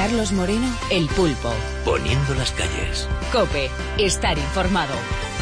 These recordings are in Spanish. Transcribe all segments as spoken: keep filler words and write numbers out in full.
Carlos Moreno, El Pulpo. Poniendo las calles. COPE. Estar informado.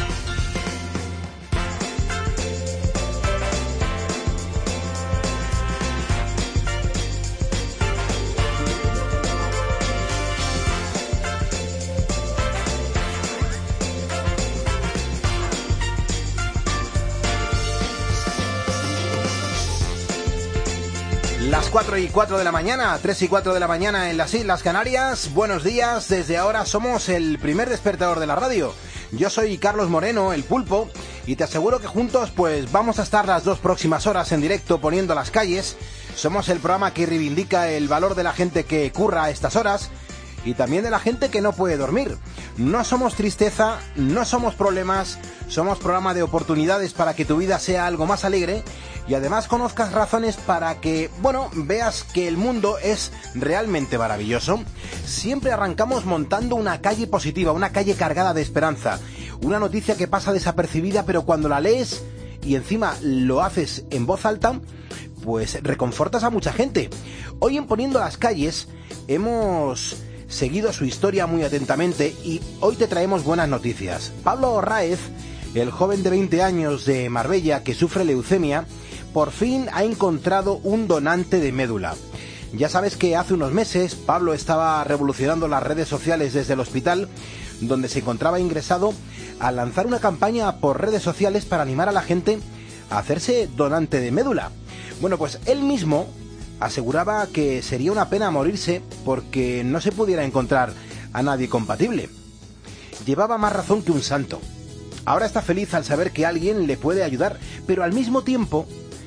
Las cuatro y cuatro de la mañana, tres y cuatro de la mañana en las Islas Canarias. Buenos días, desde ahora somos el primer despertador de la radio. Yo soy Carlos Moreno, El Pulpo, y te aseguro que juntos pues vamos a estar las dos próximas horas en directo poniendo las calles. Somos el programa que reivindica el valor de la gente que curra a estas horas y también de la gente que no puede dormir. No somos tristeza, no somos problemas, somos programa de oportunidades para que tu vida sea algo más alegre y además conozcas razones para que, bueno, veas que el mundo es realmente maravilloso. Siempre arrancamos montando una calle positiva, una calle cargada de esperanza, una noticia que pasa desapercibida, pero cuando la lees y encima lo haces en voz alta, pues reconfortas a mucha gente. Hoy en Poniendo las Calles hemos seguido su historia muy atentamente y hoy te traemos buenas noticias. Pablo Raez, el joven de veinte años de Marbella que sufre leucemia, por fin ha encontrado un donante de médula. Ya sabes que hace unos meses Pablo estaba revolucionando las redes sociales desde el hospital donde se encontraba ingresado a lanzar una campaña por redes sociales para animar a la gente a hacerse donante de médula. Bueno, pues él mismo aseguraba que sería una pena morirse porque no se pudiera encontrar a nadie compatible. Llevaba más razón que un santo. Ahora está feliz al saber que alguien le puede ayudar, pero al mismo tiempo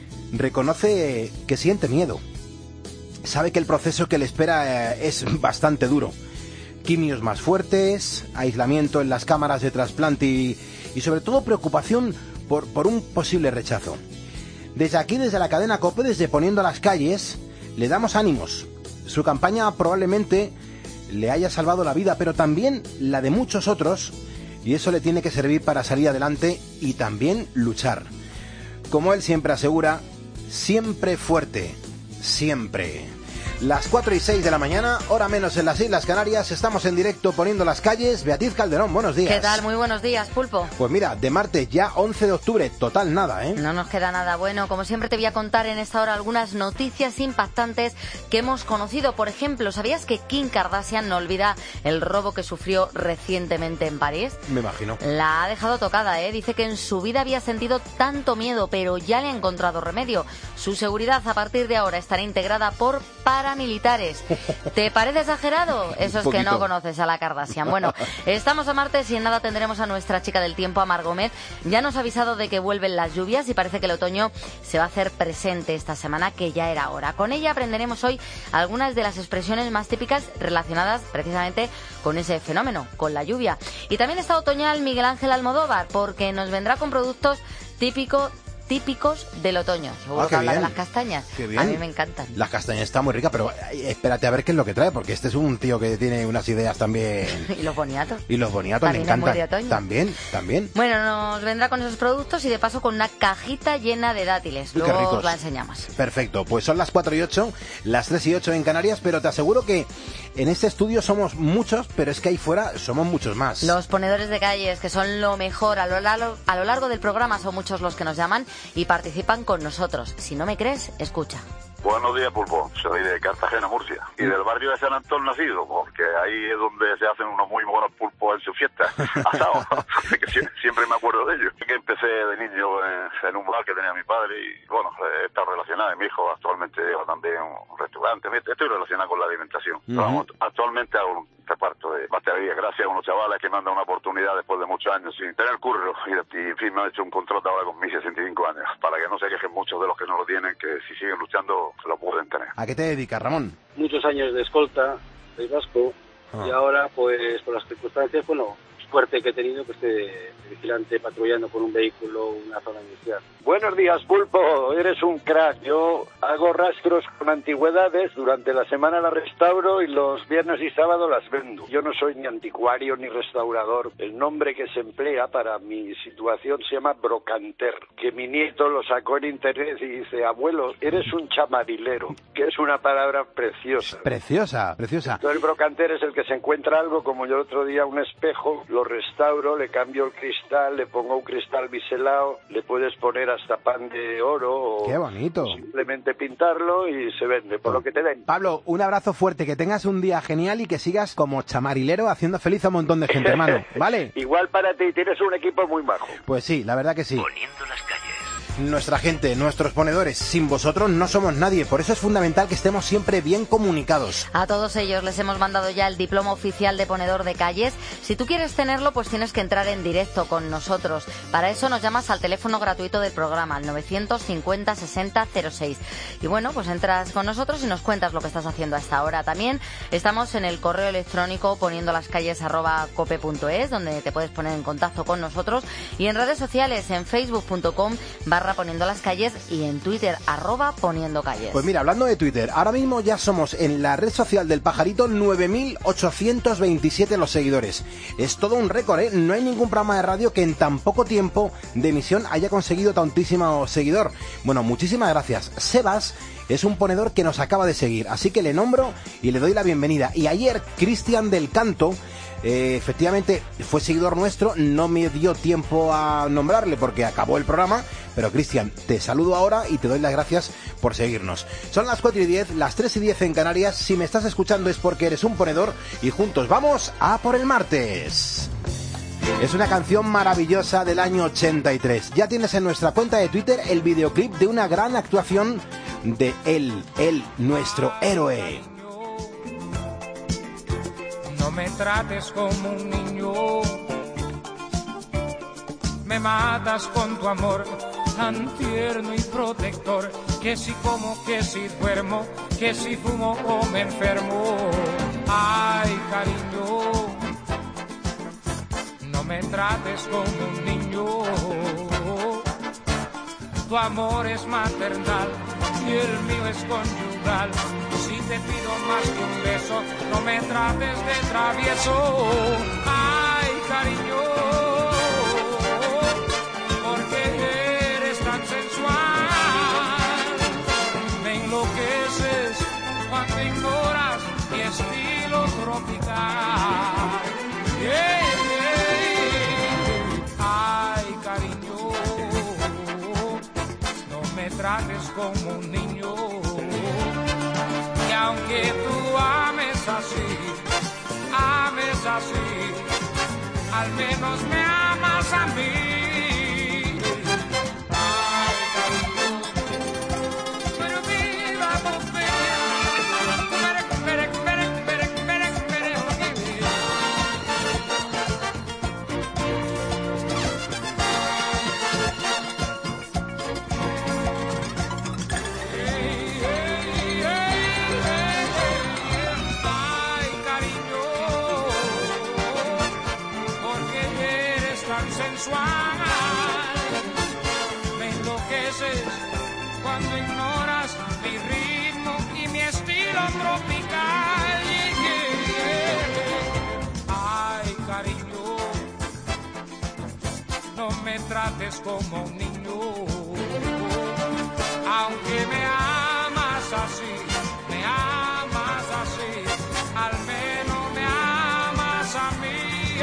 reconoce que siente miedo. Sabe que el proceso que le espera es bastante duro. Quimios más fuertes, aislamiento en las cámaras de trasplante y, y sobre todo preocupación por, por un posible rechazo. Desde aquí, desde la cadena COPE, desde Poniendo las Calles, le damos ánimos. Su campaña probablemente le haya salvado la vida, pero también la de muchos otros, y eso le tiene que servir para salir adelante y también luchar. Como él siempre asegura, siempre fuerte, siempre. Las cuatro y seis de la mañana, hora menos en las Islas Canarias, estamos en directo Poniendo las Calles. Beatriz Calderón, buenos días. ¿Qué tal? Muy buenos días, Pulpo. Pues mira, de martes ya once de octubre, total nada, ¿eh? No nos queda nada bueno. Como siempre te voy a contar en esta hora algunas noticias impactantes que hemos conocido. Por ejemplo, ¿sabías que Kim Kardashian no olvida el robo que sufrió recientemente en París? Me imagino. La ha dejado tocada, ¿eh? Dice que en su vida había sentido tanto miedo, pero ya le ha encontrado remedio. Su seguridad a partir de ahora estará integrada por paramilitares. ¿Te parece exagerado? Eso es que no conoces a la Kardashian. Bueno, estamos a martes y en nada tendremos a nuestra chica del tiempo, a Mar Gómez. Ya nos ha avisado de que vuelven las lluvias y parece que el otoño se va a hacer presente esta semana, que ya era hora. Con ella aprenderemos hoy algunas de las expresiones más típicas relacionadas precisamente con ese fenómeno, con la lluvia. Y también está otoñal Miguel Ángel Almodóvar, porque nos vendrá con productos típicos típicos del otoño. Seguro ah, que habla bien. de las castañas. Qué bien. A mí me encantan. Las castañas están muy ricas, pero eh, espérate a ver qué es lo que trae, porque este es un tío que tiene unas ideas también. Y los boniatos. Y los boniatos me encantan. También, también. Bueno, nos vendrá con esos productos y de paso con una cajita llena de dátiles. Luego os la enseñamos. Perfecto, pues son las cuatro y ocho, las tres y ocho en Canarias, pero te aseguro que en este estudio somos muchos, pero es que ahí fuera somos muchos más. Los ponedores de calles, que son lo mejor a lo largo, a lo largo del programa, son muchos los que nos llaman y participan con nosotros. Si no me crees, escucha. Buenos días, Pulpo. Soy de Cartagena, Murcia. Y del barrio de San Antón nacido, porque ahí es donde se hacen unos muy buenos pulpos en su fiesta. Asados. Que siempre me acuerdo de ellos. Que empecé de niño en, en un bar que tenía mi padre y, bueno, he estado relacionado. Y mi hijo actualmente lleva también un restaurante. Estoy relacionado con la alimentación. Uh-huh. Vamos, actualmente hago un reparto de pastelería gracias a unos chavales que me han dado una oportunidad después de muchos años sin tener curro. Y, y en fin, me han hecho un contrato ahora con mis sesenta y cinco años. Para que no se quejen muchos de los que no lo tienen, que si siguen luchando lo pueden tener. ¿A qué te dedicas, Ramón? Muchos años de escolta, soy vasco, ah. y ahora, pues, por las circunstancias, bueno, fuerte que he tenido pues, de, de vigilante patrullando por un vehículo, una zona inicial. Buenos días, Pulpo, eres un crack. Yo hago rastros con antigüedades, durante la semana las restauro y los viernes y sábados las vendo. Yo no soy ni anticuario ni restaurador. El nombre que se emplea para mi situación se llama brocanter, que mi nieto lo sacó en internet y dice, abuelo, eres un chamarilero, que es una palabra preciosa. Preciosa, preciosa. Entonces el brocanter es el que se encuentra algo, como yo el otro día un espejo, lo restauro, le cambio el cristal, le pongo un cristal biselado, le puedes poner hasta pan de oro o ¡qué bonito! Simplemente pintarlo y se vende, por lo que te den. Pablo, un abrazo fuerte, que tengas un día genial y que sigas como chamarilero haciendo feliz a un montón de gente, hermano, ¿vale? Igual para ti, tienes un equipo muy majo. Pues sí, la verdad que sí. Poniendo las calles. Nuestra gente, nuestros ponedores, sin vosotros no somos nadie, por eso es fundamental que estemos siempre bien comunicados. A todos ellos les hemos mandado ya el diploma oficial de ponedor de calles. Si tú quieres tenerlo, pues tienes que entrar en directo con nosotros. Para eso nos llamas al teléfono gratuito del programa, al novecientos cincuenta sesenta cero seis. Y bueno, pues entras con nosotros y nos cuentas lo que estás haciendo a esta hora. También estamos en el correo electrónico poniendo las calles arroba cope punto es, donde te puedes poner en contacto con nosotros, y en redes sociales, en facebook punto com barra poniendo las calles y en Twitter, arroba poniendo calles. Pues mira, hablando de Twitter, ahora mismo ya somos en la red social del Pajarito nueve mil ochocientos veintisiete los seguidores. Es todo un récord, ¿eh? No hay ningún programa de radio que en tan poco tiempo de emisión haya conseguido tantísimo seguidor. Bueno, muchísimas gracias. Sebas es un ponedor que nos acaba de seguir, así que le nombro y le doy la bienvenida. Y ayer, Cristian del Canto, Eh, efectivamente fue seguidor nuestro, no me dio tiempo a nombrarle porque acabó el programa, pero Cristian, te saludo ahora y te doy las gracias por seguirnos. Son las cuatro y diez, las tres y diez en Canarias. Si me estás escuchando es porque eres un ponedor y juntos vamos a por el martes. Es una canción maravillosa del año ochenta y tres. Ya tienes en nuestra cuenta de Twitter el videoclip de una gran actuación de él, él, nuestro héroe. No me trates como un niño, me matas con tu amor tan tierno y protector, que si como, que si duermo, que si fumo o me enfermo. Ay, cariño, no me trates como un niño, tu amor es maternal y el mío es conyugal. Si te pido más que un beso, no me trates de travieso. Ay, cariño, porque eres tan sensual. Me enloqueces cuando ignoras mi estilo tropical. Yeah, yeah. Ay, cariño, no me trates como un niño. Y aunque tú ames así, ames así, al menos me amas a mí. Ay, cariño, pero viva por mí. Mere, mere, mere, mere, mere, sensual, me enloqueces cuando ignoras mi ritmo y mi estilo tropical. Ay, cariño, no me trates como un niño, aunque me amas así, me amas así, al menos me amas a mí.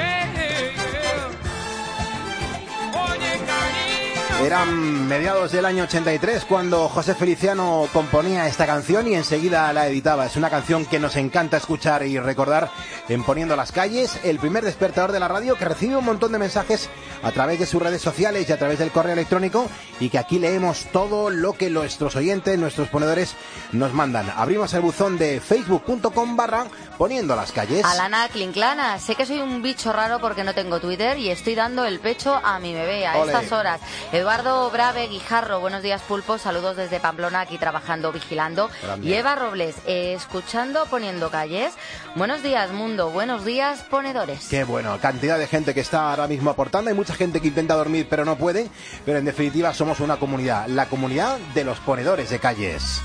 Eran mediados del año ochenta y tres cuando José Feliciano componía esta canción y enseguida la editaba. Es una canción que nos encanta escuchar y recordar en Poniendo las Calles, el primer despertador de la radio que recibe un montón de mensajes a través de sus redes sociales y a través del correo electrónico, y que aquí leemos todo lo que nuestros oyentes, nuestros ponedores nos mandan. Abrimos el buzón de facebook punto com barra Poniendo las Calles. Alana Clinclana, sé que soy un bicho raro porque no tengo Twitter y estoy dando el pecho a mi bebé a Ole. Estas horas. Eduardo Brave Guijarro, buenos días Pulpo, saludos desde Pamplona, aquí trabajando, vigilando. Grande. Y Eva Robles, eh, escuchando Poniendo Calles. Buenos días mundo. Coldo. Buenos días, ponedores. Qué bueno, cantidad de gente que está ahora mismo aportando. Hay mucha gente que intenta dormir pero no puede. Pero en definitiva somos una comunidad, la comunidad de los ponedores de calles.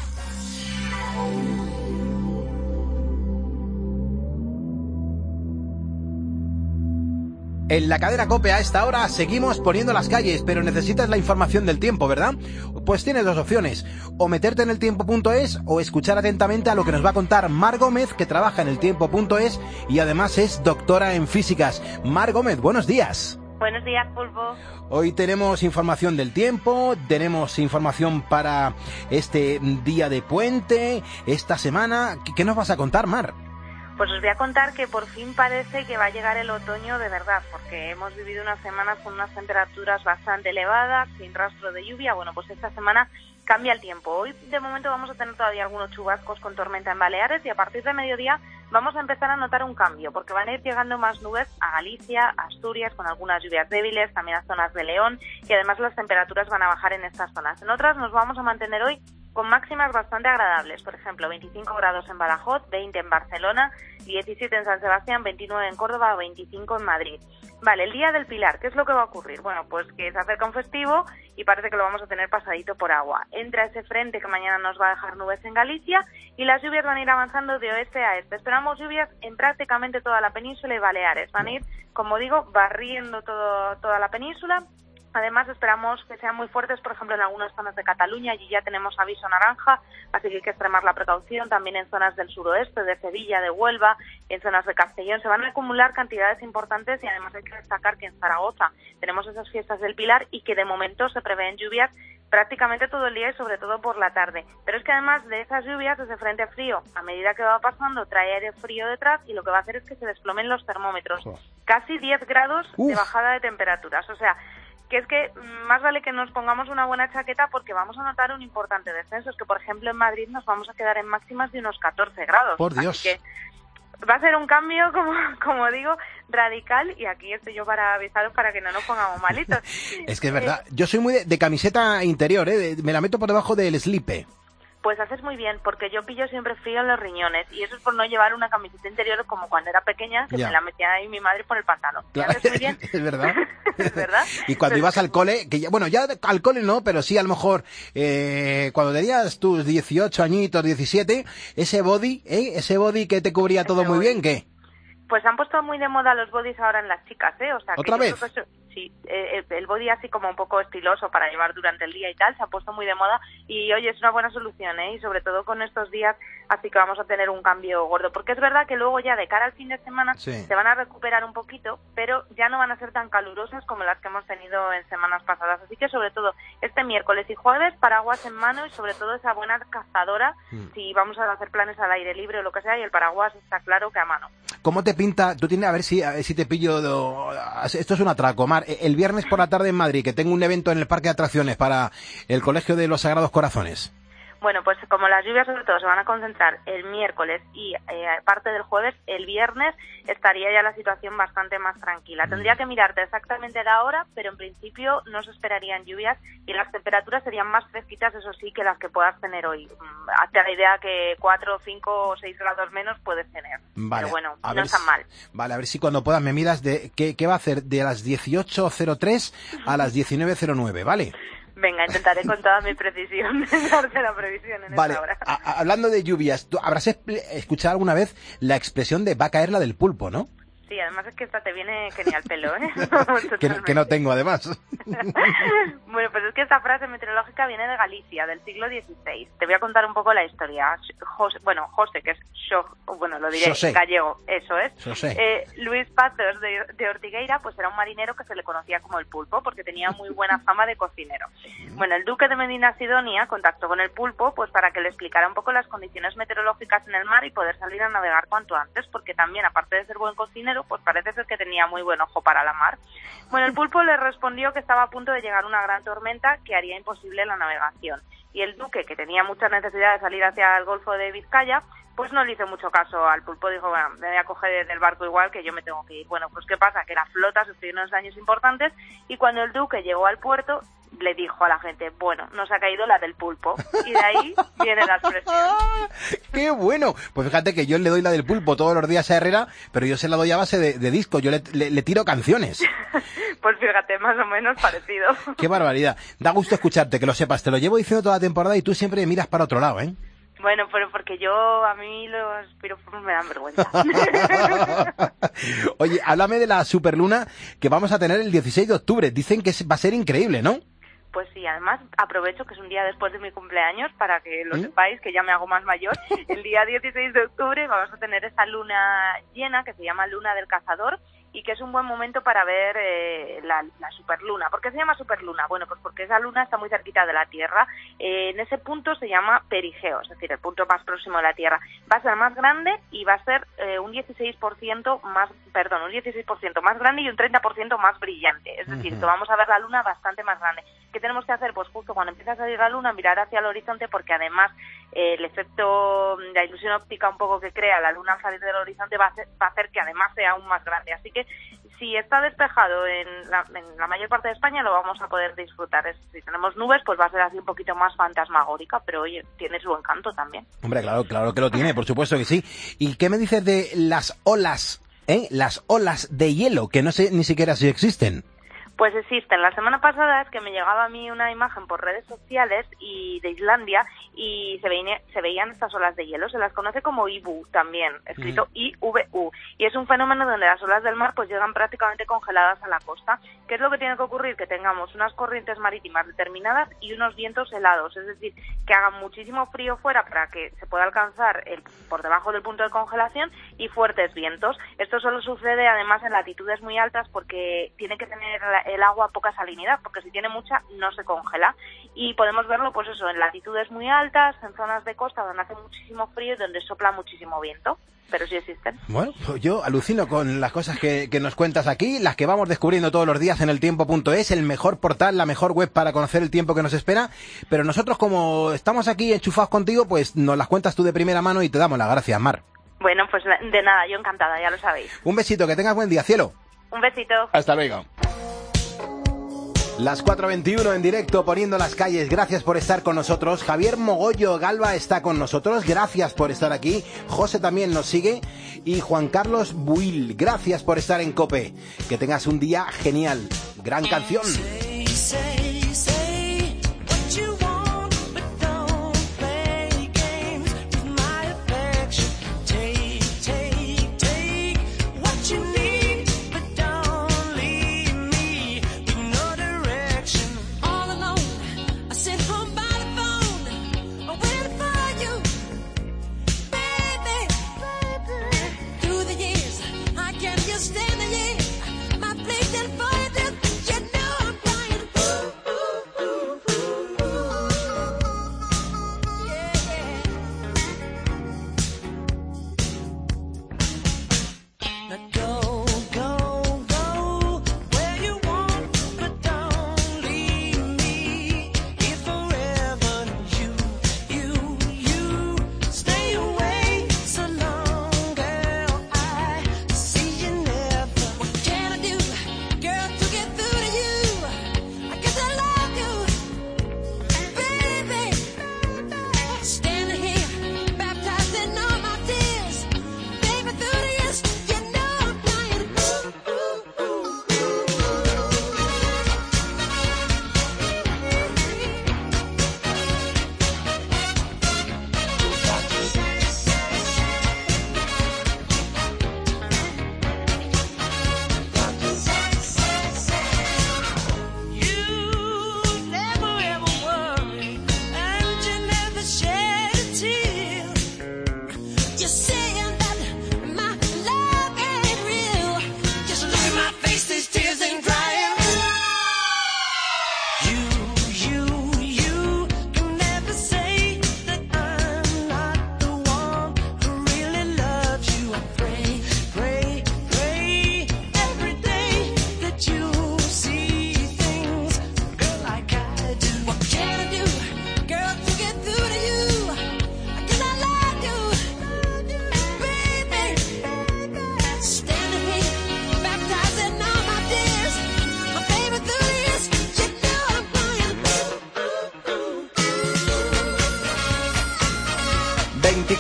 En la cadena COPE a esta hora seguimos poniendo las calles, pero necesitas la información del tiempo, ¿verdad? Pues tienes dos opciones, o meterte en el tiempo punto es o escuchar atentamente a lo que nos va a contar Mar Gómez, que trabaja en el tiempo punto es y además es doctora en físicas. Mar Gómez, buenos días. Buenos días, Pulpo. Hoy tenemos información del tiempo, tenemos información para este día de puente, esta semana. ¿Qué nos vas a contar, Mar? Pues os voy a contar que por fin parece que va a llegar el otoño de verdad, porque hemos vivido unas semanas con unas temperaturas bastante elevadas, sin rastro de lluvia. Bueno, pues esta semana cambia el tiempo. Hoy, de momento, vamos a tener todavía algunos chubascos con tormenta en Baleares y a partir de mediodía vamos a empezar a notar un cambio, porque van a ir llegando más nubes a Galicia, a Asturias, con algunas lluvias débiles, también a zonas de León, y además las temperaturas van a bajar en estas zonas. En otras nos vamos a mantener hoy con máximas bastante agradables, por ejemplo, veinticinco grados en Badajoz, veinte en Barcelona, diecisiete en San Sebastián, veintinueve en Córdoba, veinticinco en Madrid. Vale, el Día del Pilar, ¿qué es lo que va a ocurrir? Bueno, pues que se acerca un festivo y parece que lo vamos a tener pasadito por agua. Entra ese frente que mañana nos va a dejar nubes en Galicia y las lluvias van a ir avanzando de oeste a este. Esperamos lluvias en prácticamente toda la península y Baleares. Van a ir, como digo, barriendo todo, toda la península. Además, esperamos que sean muy fuertes, por ejemplo, en algunas zonas de Cataluña. Allí ya tenemos aviso naranja, así que hay que extremar la precaución. También en zonas del suroeste, de Sevilla, de Huelva, en zonas de Castellón. Se van a acumular cantidades importantes y además hay que destacar que en Zaragoza tenemos esas fiestas del Pilar y que de momento se prevén lluvias prácticamente todo el día y sobre todo por la tarde. Pero es que además de esas lluvias, ese frente frío, a medida que va pasando, trae aire frío detrás y lo que va a hacer es que se desplomen los termómetros. Casi diez grados Uf. de bajada de temperaturas. O sea, que es que más vale que nos pongamos una buena chaqueta porque vamos a notar un importante descenso. Es que, por ejemplo, en Madrid nos vamos a quedar en máximas de unos catorce grados. Por Dios. Así que va a ser un cambio, como, como digo, radical, y aquí estoy yo para avisaros para que no nos pongamos malitos. Es que es verdad. Yo soy muy de, de camiseta interior, ¿eh? De, me la meto por debajo del slipe. Pues haces muy bien, porque yo pillo siempre frío en los riñones, y eso es por no llevar una camiseta interior como cuando era pequeña, que ya. me la metía ahí mi madre por el pantalón. Claro. ¿Haces muy bien? Es verdad. ¿Es verdad? Y cuando Pero... ibas al cole, que ya, bueno, ya al cole no, pero sí a lo mejor eh, cuando tenías tus dieciocho añitos, diecisiete, ese body, ¿eh? Ese body que te cubría todo ese muy body. bien, ¿qué? Pues han puesto muy de moda los bodies ahora en las chicas, ¿eh? O sea, ¿Otra que vez? Yo creo que eso, sí, eh, el body así como un poco estiloso para llevar durante el día y tal, se ha puesto muy de moda y, oye, es una buena solución, ¿eh? Y sobre todo con estos días, así que vamos a tener un cambio gordo. Porque es verdad que luego ya de cara al fin de semana sí. se van a recuperar un poquito, pero ya no van a ser tan calurosas como las que hemos tenido en semanas pasadas. Así que, sobre todo, este miércoles y jueves, paraguas en mano y, sobre todo, esa buena cazadora, mm. si vamos a hacer planes al aire libre o lo que sea, y el paraguas está claro que a mano. ¿Cómo te pinta? Tú tienes, a ver si, a ver si te pillo. Do... Esto es un atraco, Mar. El viernes por la tarde en Madrid, que tengo un evento en el Parque de Atracciones para el Colegio de los Sagrados Corazones. Bueno, pues como las lluvias sobre todo se van a concentrar el miércoles y eh, parte del jueves, el viernes estaría ya la situación bastante más tranquila. Tendría que mirarte exactamente la hora, pero en principio no se esperarían lluvias y las temperaturas serían más fresquitas, eso sí, que las que puedas tener hoy. Hazte la idea que cuatro, cinco o seis grados menos puedes tener. Vale, pero bueno, no es tan si, mal. Vale, a ver si cuando puedas me miras de qué, qué va a hacer de las dieciocho cero tres a las diecinueve cero nueve, ¿vale? Venga, intentaré con toda mi precisión darte la previsión en vale, esta hora. A, a, hablando de lluvias, ¿tú habrás escuchado alguna vez la expresión de va a caer la del pulpo, no? Sí, además es que esta te viene que ni al pelo, ¿eh? que, no, que no tengo, además. Bueno, pues es que esta frase meteorológica viene de Galicia, del siglo dieciséis. Te voy a contar un poco la historia. José, bueno, José, que es Xo, bueno, lo diré José. gallego, eso es. José. Eh, Luis Pazos de, de Ortigueira, pues era un marinero que se le conocía como el pulpo, porque tenía muy buena fama de cocinero. Bueno, el duque de Medina Sidonia contactó con el pulpo, pues para que le explicara un poco las condiciones meteorológicas en el mar y poder salir a navegar cuanto antes, porque también, aparte de ser buen cocinero, pues parece ser que tenía muy buen ojo para la mar. Bueno, el pulpo le respondió que estaba a punto de llegar una gran tormenta que haría imposible la navegación. Y el duque, que tenía mucha necesidad de salir hacia el Golfo de Vizcaya, pues no le hizo mucho caso al pulpo. Dijo, bueno, me voy a coger del barco igual, que yo me tengo que ir. Bueno, pues ¿qué pasa? Que la flota sufrió unos daños importantes y cuando el duque llegó al puerto, le dijo a la gente, bueno, nos ha caído la del pulpo. Y de ahí viene la expresión. ¡Qué bueno! Pues fíjate que yo le doy la del pulpo todos los días a Herrera, pero yo se la doy a base de, de disco, yo le, le, le tiro canciones. Pues fíjate, más o menos parecido. ¡Qué barbaridad! Da gusto escucharte, que lo sepas. Te lo llevo diciendo toda la temporada y tú siempre miras para otro lado, ¿eh? Bueno, pero porque yo, a mí los piropos me dan vergüenza. Oye, háblame de la superluna que vamos a tener el dieciséis de octubre. Dicen que va a ser increíble, ¿no? Pues sí, además aprovecho que es un día después de mi cumpleaños para que lo ¿Mm? sepáis, que ya me hago más mayor. El día dieciséis de octubre vamos a tener esa luna llena que se llama Luna del Cazador y que es un buen momento para ver eh, la, la superluna. ¿Por qué se llama superluna? Bueno, pues porque esa luna está muy cerquita de la Tierra. Eh, en ese punto se llama perigeo, es decir, el punto más próximo de la Tierra. Va a ser más grande y va a ser eh, un dieciséis por ciento más, perdón, un dieciséis por ciento más grande y un treinta por ciento más brillante. Es decir, uh-huh. que vamos a ver la luna bastante más grande. ¿Qué tenemos que hacer? Pues justo cuando empieza a salir la luna, mirar hacia el horizonte, porque además eh, el efecto de la ilusión óptica un poco que crea la luna al salir del horizonte va a, hacer, va a hacer que además sea aún más grande. Así que si está despejado en la, en la mayor parte de España, lo vamos a poder disfrutar. Es, si tenemos nubes, pues va a ser así un poquito más fantasmagórica, pero oye, tiene su encanto también. Hombre, claro, claro que lo tiene, por supuesto que sí. ¿Y qué me dices de las olas, eh? Las olas de hielo, que no sé ni siquiera si existen? Pues existen. La semana pasada es que me llegaba a mí una imagen por redes sociales y de Islandia y se, veía, se veían estas olas de hielo. Se las conoce como Ibu también, escrito mm. I V U. Y es un fenómeno donde las olas del mar pues llegan prácticamente congeladas a la costa. ¿Qué es lo que tiene que ocurrir? Que tengamos unas corrientes marítimas determinadas y unos vientos helados. Es decir, que haga muchísimo frío fuera para que se pueda alcanzar el, por debajo del punto de congelación y fuertes vientos. Esto solo sucede además en latitudes muy altas porque tiene que tener la, el agua poca salinidad, porque si tiene mucha no se congela. Y podemos verlo pues eso en latitudes muy altas, en zonas de costa donde hace muchísimo frío y donde sopla muchísimo viento, pero sí existen. Bueno, pues yo alucino con las cosas que, que nos cuentas aquí, las que vamos descubriendo todos los días en el tiempo punto es, el mejor portal, la mejor web para conocer el tiempo que nos espera, pero nosotros como estamos aquí enchufados contigo, pues nos las cuentas tú de primera mano y te damos las gracias, Mar. Bueno, pues de nada, yo encantada, ya lo sabéis. Un besito, que tengas buen día, cielo. Un besito. Hasta luego. Las cuatro veintiuno en directo, poniendo las calles. Gracias por estar con nosotros. Javier Mogollo Galva está con nosotros. Gracias por estar aquí. José también nos sigue. Y Juan Carlos Buil. Gracias por estar en COPE. Que tengas un día genial. Gran canción. Stand there, my place and for you, you know I'm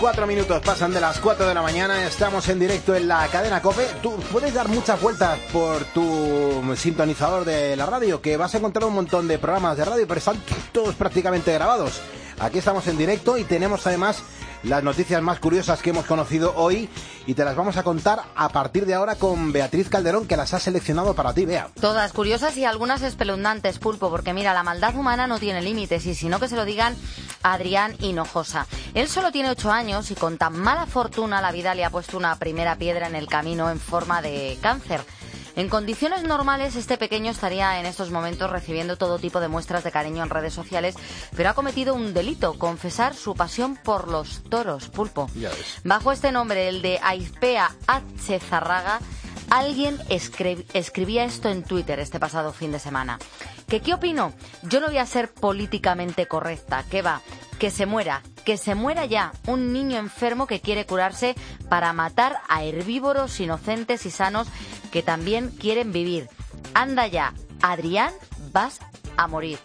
Cuatro minutos pasan de las cuatro de la mañana. Estamos en directo en la cadena COPE. Tú puedes dar muchas vueltas por tu sintonizador de la radio, que vas a encontrar un montón de programas de radio, pero están todos prácticamente grabados. Aquí estamos en directo y tenemos además las noticias más curiosas que hemos conocido hoy y te las vamos a contar a partir de ahora con Beatriz Calderón, que las ha seleccionado para ti, Bea. Todas curiosas y algunas espeluznantes, Pulpo, porque mira, la maldad humana no tiene límites y si no que se lo digan a Adrián Hinojosa. Él solo tiene ocho años y con tan mala fortuna la vida le ha puesto una primera piedra en el camino en forma de cáncer. En condiciones normales, este pequeño estaría en estos momentos recibiendo todo tipo de muestras de cariño en redes sociales, pero ha cometido un delito: confesar su pasión por los toros, Pulpo. Ya ves. Bajo este nombre, el de Aizpea H. Zarraga, alguien escri- escribía esto en Twitter este pasado fin de semana. ¿Que qué opino? Yo no voy a ser políticamente correcta. ¿Qué va? Que se muera. Que se muera ya. Un niño enfermo que quiere curarse para matar a herbívoros inocentes y sanos que también quieren vivir. Anda ya, Adrián, vas a morir.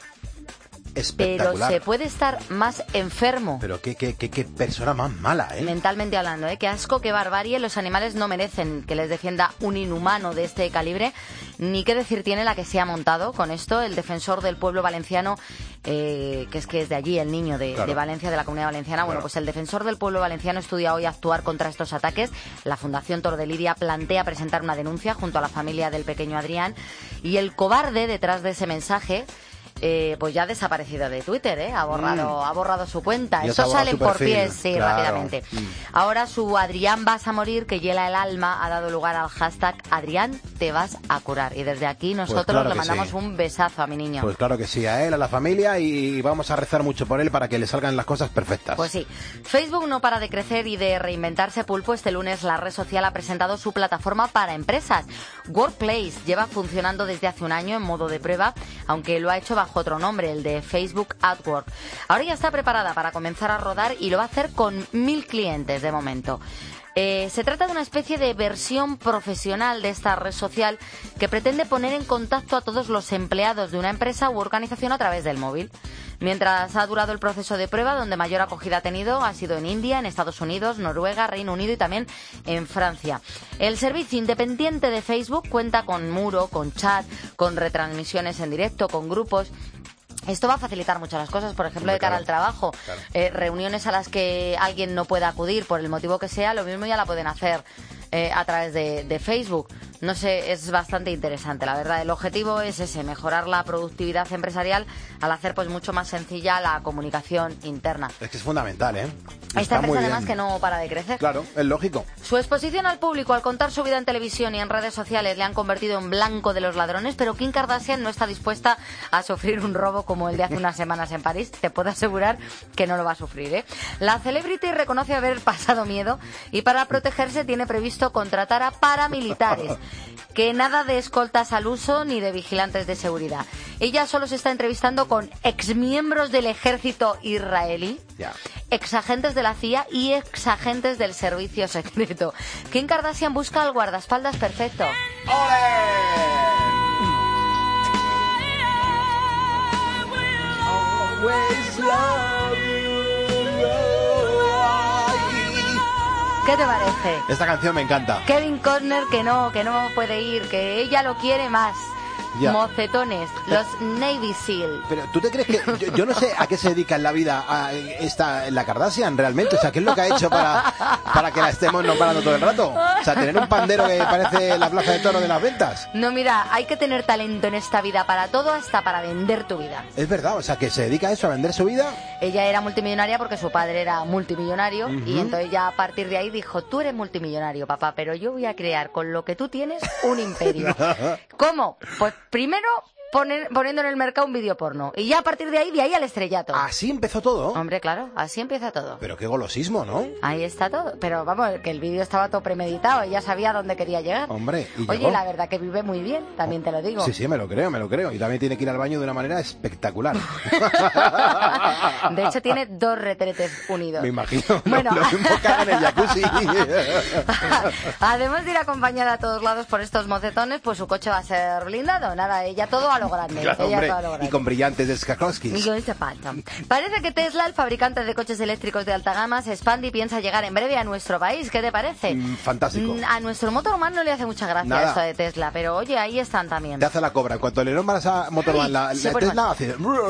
Espectacular. Pero se puede estar más enfermo. Pero qué, qué, qué, qué persona más mala, ¿eh? Mentalmente hablando, ¿eh? Qué asco, qué barbarie. Los animales no merecen que les defienda un inhumano de este calibre. Ni qué decir tiene la que se ha montado con esto el defensor del pueblo valenciano, eh, que es que es de allí, el niño de, claro. de Valencia, de la Comunidad Valenciana. Bueno, claro. Pues el defensor del pueblo valenciano estudia hoy actuar contra estos ataques. La Fundación Toro de Lidia plantea presentar una denuncia junto a la familia del pequeño Adrián. Y el cobarde detrás de ese mensaje... Eh, pues ya ha desaparecido de Twitter, ¿eh? Ha borrado, Mm. ha borrado su cuenta. Ya Eso salen por perfil. pies, sí, Claro. rápidamente. Mm. Ahora su Adrián vas a morir, que hiela el alma, ha dado lugar al hashtag Adrián te vas a curar. Y desde aquí nosotros claro le que mandamos sí. un besazo a mi niño. Pues claro que sí, a él, a la familia, y vamos a rezar mucho por él para que le salgan las cosas perfectas. Pues sí. Facebook no para de crecer y de reinventarse, Pulpo. Este lunes la red social ha presentado su plataforma para empresas. Workplace lleva funcionando desde hace un año en modo de prueba, aunque lo ha hecho bajo otro nombre, el de Facebook AdWords. Ahora ya está preparada para comenzar a rodar y lo va a hacer con mil clientes de momento. Eh, se trata de una especie de versión profesional de esta red social que pretende poner en contacto a todos los empleados de una empresa u organización a través del móvil. Mientras ha durado el proceso de prueba, donde mayor acogida ha tenido ha sido en India, en Estados Unidos, Noruega, Reino Unido y también en Francia. El servicio independiente de Facebook cuenta con muro, con chat, con retransmisiones en directo, con grupos. Esto va a facilitar mucho las cosas, por ejemplo, de cara claro, al trabajo. claro. Eh, reuniones a las que alguien no pueda acudir por el motivo que sea, lo mismo ya la pueden hacer eh, a través de, de Facebook. No sé, es bastante interesante, la verdad. El objetivo es ese, mejorar la productividad empresarial al hacer pues mucho más sencilla la comunicación interna. Es que es fundamental, ¿eh? Esta Está muy empresa además bien. que no para de crecer. Claro, es lógico. Su exposición al público al contar su vida en televisión y en redes sociales le han convertido en blanco de los ladrones, pero Kim Kardashian no está dispuesta a sufrir un robo como el de hace unas semanas en París. Te puedo asegurar que no lo va a sufrir, ¿eh? La celebrity reconoce haber pasado miedo y para protegerse tiene previsto contratar a paramilitares. Que nada de escoltas al uso ni de vigilantes de seguridad. Ella solo se está entrevistando con exmiembros del ejército israelí, Ya. exagentes de la C I A y exagentes del servicio secreto. Kim Kardashian busca al guardaespaldas perfecto. ¿Qué te parece? Esta canción me encanta. Kevin Costner que no, que no puede ir, que ella lo quiere más. Ya. Mocetones, los Navy SEAL. Pero ¿tú te crees que yo, yo no sé a qué se dedica en la vida a esta la Kardashian realmente? O sea, ¿qué es lo que ha hecho para, para que la estemos nombrando todo el rato? O sea, tener un pandero que parece la plaza de toro de las ventas. No, mira, hay que tener talento en esta vida para todo, hasta para vender tu vida. Es verdad, o sea, que se dedica a eso, a vender su vida. Ella era multimillonaria porque su padre era multimillonario. Ujú. Y entonces ya a partir de ahí dijo, tú eres multimillonario, papá, pero yo voy a crear con lo que tú tienes un imperio. ¿Cómo? Pues primero poner- poniendo en el mercado un vídeo porno. Y ya a partir de ahí, de ahí al estrellato. Así empezó todo. Hombre, claro, así empieza todo. Pero qué golosismo, ¿no? Ahí está todo. Pero vamos, que el vídeo estaba todo premeditado. Ella sabía dónde quería llegar. Hombre, y Oye, llegó. la verdad que vive muy bien, también te lo digo. Sí, sí, me lo creo, me lo creo. Y también tiene que ir al baño de una manera espectacular. De hecho, tiene dos retretes unidos. Me imagino. Bueno. Lo, lo mismo que hagan en el jacuzzi. Además de ir acompañada a todos lados por estos mocetones, pues su coche va a ser blindado. Nada, ella todo a lo grande. Claro, ella hombre, todo a lo grande. y con brillantes de Skakowskis. Y con este pato. Parece que Tesla, el fabricante de coches eléctricos de alta gama, se expande y piensa llegar en breve a nuestro país. ¿Qué te parece? Mm, fantástico. A nuestro Motorman no le hace mucha gracia Nada. esto de Tesla, pero oye, ahí están también. Te hace la cobra. En cuanto le nombras a Motorman, la, Se la pone Tesla mal. hace...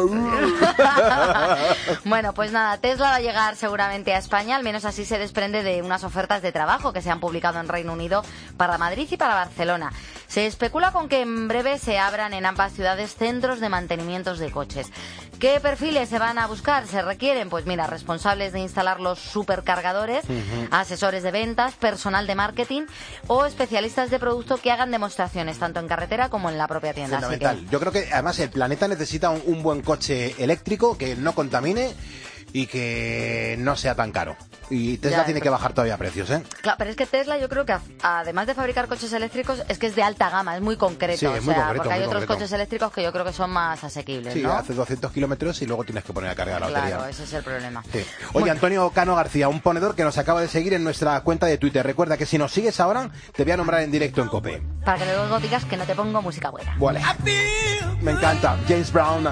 Bueno, pues nada, Tesla va a llegar seguramente a España, al menos así se desprende de unas ofertas de trabajo que se han publicado en Reino Unido para Madrid y para Barcelona. Se especula con que en breve se abran en ambas ciudades centros de mantenimientos de coches. ¿Qué perfiles se van a buscar? ¿Se requieren? Pues mira, responsables de instalar los supercargadores, uh-huh. asesores de ventas, personal de marketing o especialistas de producto que hagan demostraciones tanto en carretera como en la propia tienda. Fundamental. Así que... Yo creo que además el planeta necesita un, un buen coche eléctrico que no contamine y que no sea tan caro. Y Tesla Ya, tiene pero... que bajar todavía precios, ¿eh? Claro, pero es que Tesla yo creo que además de fabricar coches eléctricos es que es de alta gama, es muy concreto. Sí, es muy o sea, concreto, porque hay muy otros concreto. coches eléctricos que yo creo que son más asequibles, Sí, ¿no? hace doscientos kilómetros y luego tienes que poner a cargar la Claro, batería. ese es el problema. Sí. Oye, Bueno. Antonio Cano García, un ponedor que nos acaba de seguir en nuestra cuenta de Twitter. Recuerda que si nos sigues ahora, te voy a nombrar en directo en COPE. Para que luego digas que no te pongo música buena. Vale. Me encanta. James Brown.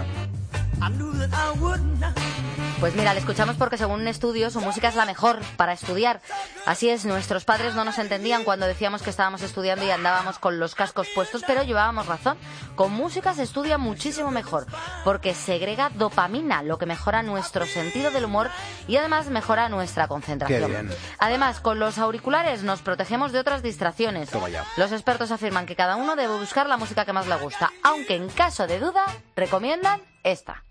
Pues mira, le escuchamos porque según un estudio su música es la mejor para estudiar. Así es, nuestros padres no nos entendían cuando decíamos que estábamos estudiando y andábamos con los cascos puestos, pero llevábamos razón. Con música se estudia muchísimo mejor porque segrega dopamina, lo que mejora nuestro sentido del humor y además mejora nuestra concentración. Qué bien. Además, con los auriculares nos protegemos de otras distracciones. Toma ya. Los expertos afirman que cada uno debe buscar la música que más le gusta, aunque en caso de duda recomiendan esta.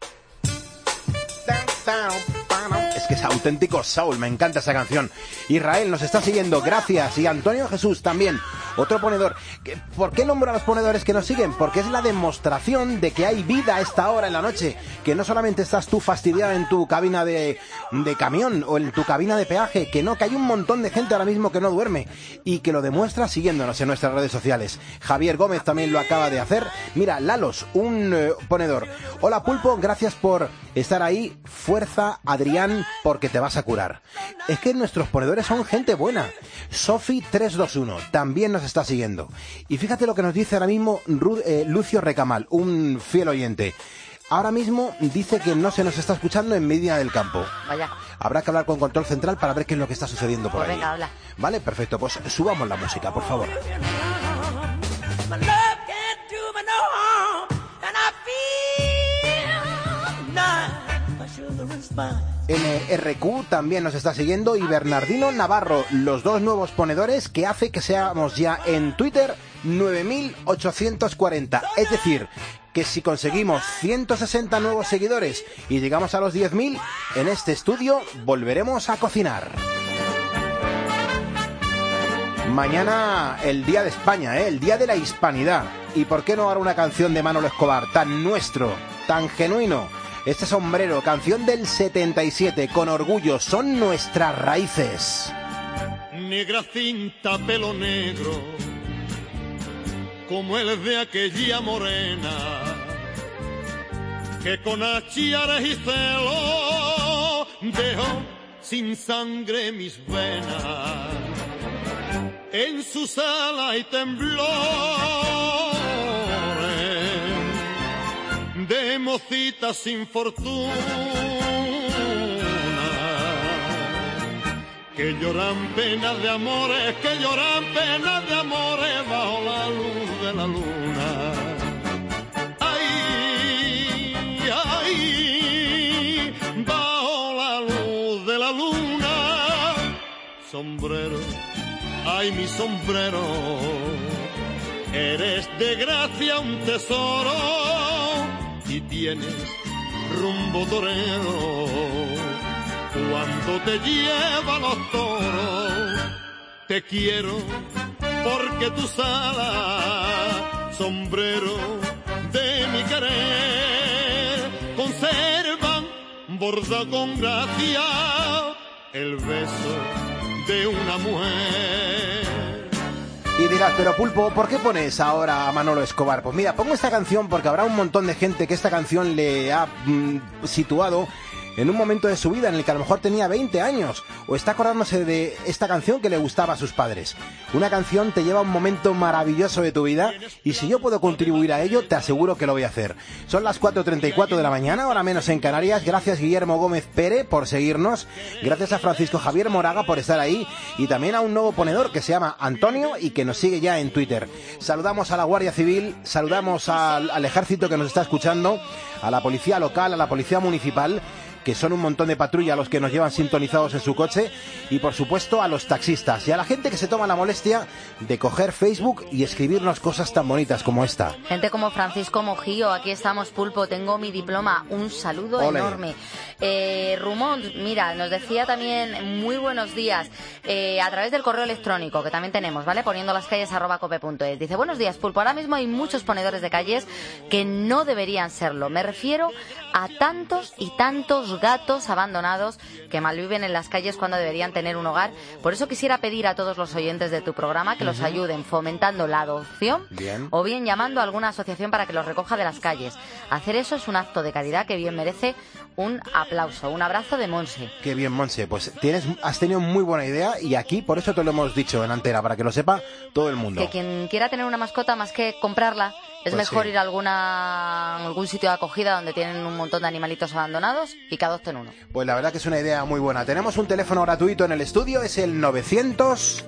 Es que es auténtico soul, me encanta esa canción. Israel nos está siguiendo, gracias. Y Antonio Jesús también, otro ponedor. ¿Por qué nombro a los ponedores que nos siguen? Porque es la demostración de que hay vida a esta hora en la noche. Que no solamente estás tú fastidiado en tu cabina de, de camión o en tu cabina de peaje, que no, que hay un montón de gente ahora mismo que no duerme y que lo demuestra siguiéndonos en nuestras redes sociales. Javier Gómez también lo acaba de hacer. Mira, Lalos, un eh, ponedor. Hola Pulpo, gracias por estar ahí. Fuerza, Adrián, porque te vas a curar. Es que nuestros ponedores son gente buena. Sofi tres dos uno también nos está siguiendo. Y fíjate lo que nos dice ahora mismo Ru- eh, Lucio Recamal, un fiel oyente. Ahora mismo dice que no se nos está escuchando en Medina del Campo. Vaya. Habrá que hablar con Control Central para ver qué es lo que está sucediendo por Pues ahí. venga, habla. Vale, perfecto. Pues subamos la música, por favor. N R Q también nos está siguiendo y Bernardino Navarro, los dos nuevos ponedores que hace que seamos ya en Twitter nueve mil ochocientos cuarenta. Es decir, que si conseguimos ciento sesenta nuevos seguidores y llegamos a los diez mil, en este estudio volveremos a cocinar. Mañana el Día de España, ¿eh? El Día de la Hispanidad. ¿Y por qué no ahora una canción de Manolo Escobar, tan nuestro, tan genuino? Este sombrero, canción del setenta y siete, con orgullo, son nuestras raíces. Negra cinta, pelo negro, como el de aquella morena, que con achiares y celo dejó sin sangre mis venas. En su sala y temblores de mocitas sin fortuna, que lloran penas de amores, que lloran penas de amores bajo la luz de la luna. Ay, ay, bajo la luz de la luna. Sombrero, ay mi sombrero, eres de gracia un tesoro y tienes rumbo torero cuando te llevan los toros. Te quiero porque tus alas, sombrero de mi querer, conservan bordado con gracia el beso de una mujer. Y dirás, pero Pulpo, ¿por qué pones ahora a Manolo Escobar? Pues mira, pongo esta canción porque habrá un montón de gente que esta canción le ha mm, situado en un momento de su vida en el que a lo mejor tenía veinte años, o está acordándose de esta canción que le gustaba a sus padres. Una canción te lleva a un momento maravilloso de tu vida, y si yo puedo contribuir a ello, te aseguro que lo voy a hacer. Son las cuatro treinta y cuatro de la mañana, hora menos en Canarias. Gracias Guillermo Gómez Pérez por seguirnos, gracias a Francisco Javier Moraga por estar ahí, y también a un nuevo ponedor que se llama Antonio y que nos sigue ya en Twitter. Saludamos a la Guardia Civil, saludamos al, al Ejército que nos está escuchando, a la Policía Local, a la Policía Municipal, que son un montón de patrulla los que nos llevan sintonizados en su coche, y por supuesto a los taxistas y a la gente que se toma la molestia de coger Facebook y escribirnos cosas tan bonitas como esta. Gente como Francisco Mojillo, aquí estamos, Pulpo, tengo mi diploma, un saludo Ole. enorme. Eh, Rumont, mira, nos decía también muy buenos días eh, a través del correo electrónico que también tenemos, ¿vale? Poniendo las calles arroba cope punto es. Dice, buenos días, Pulpo, ahora mismo hay muchos ponedores de calles que no deberían serlo. Me refiero a tantos y tantos gatos abandonados que malviven en las calles cuando deberían tener un hogar. Por eso quisiera pedir a todos los oyentes de tu programa que uh-huh. los ayuden fomentando la adopción bien. o bien llamando a alguna asociación para que los recoja de las calles. Hacer eso es un acto de caridad que bien merece un aplauso. Un abrazo de Monse. Qué bien, Monse. Pues tienes, has tenido muy buena idea, y aquí por eso te lo hemos dicho en antena, para que lo sepa todo el mundo. Que quien quiera tener una mascota, más que comprarla, es pues mejor sí. ir a alguna, algún sitio de acogida donde tienen un montón de animalitos abandonados y que adopten uno. Pues la verdad que es una idea muy buena. Tenemos un teléfono gratuito en el estudio, es el novecientos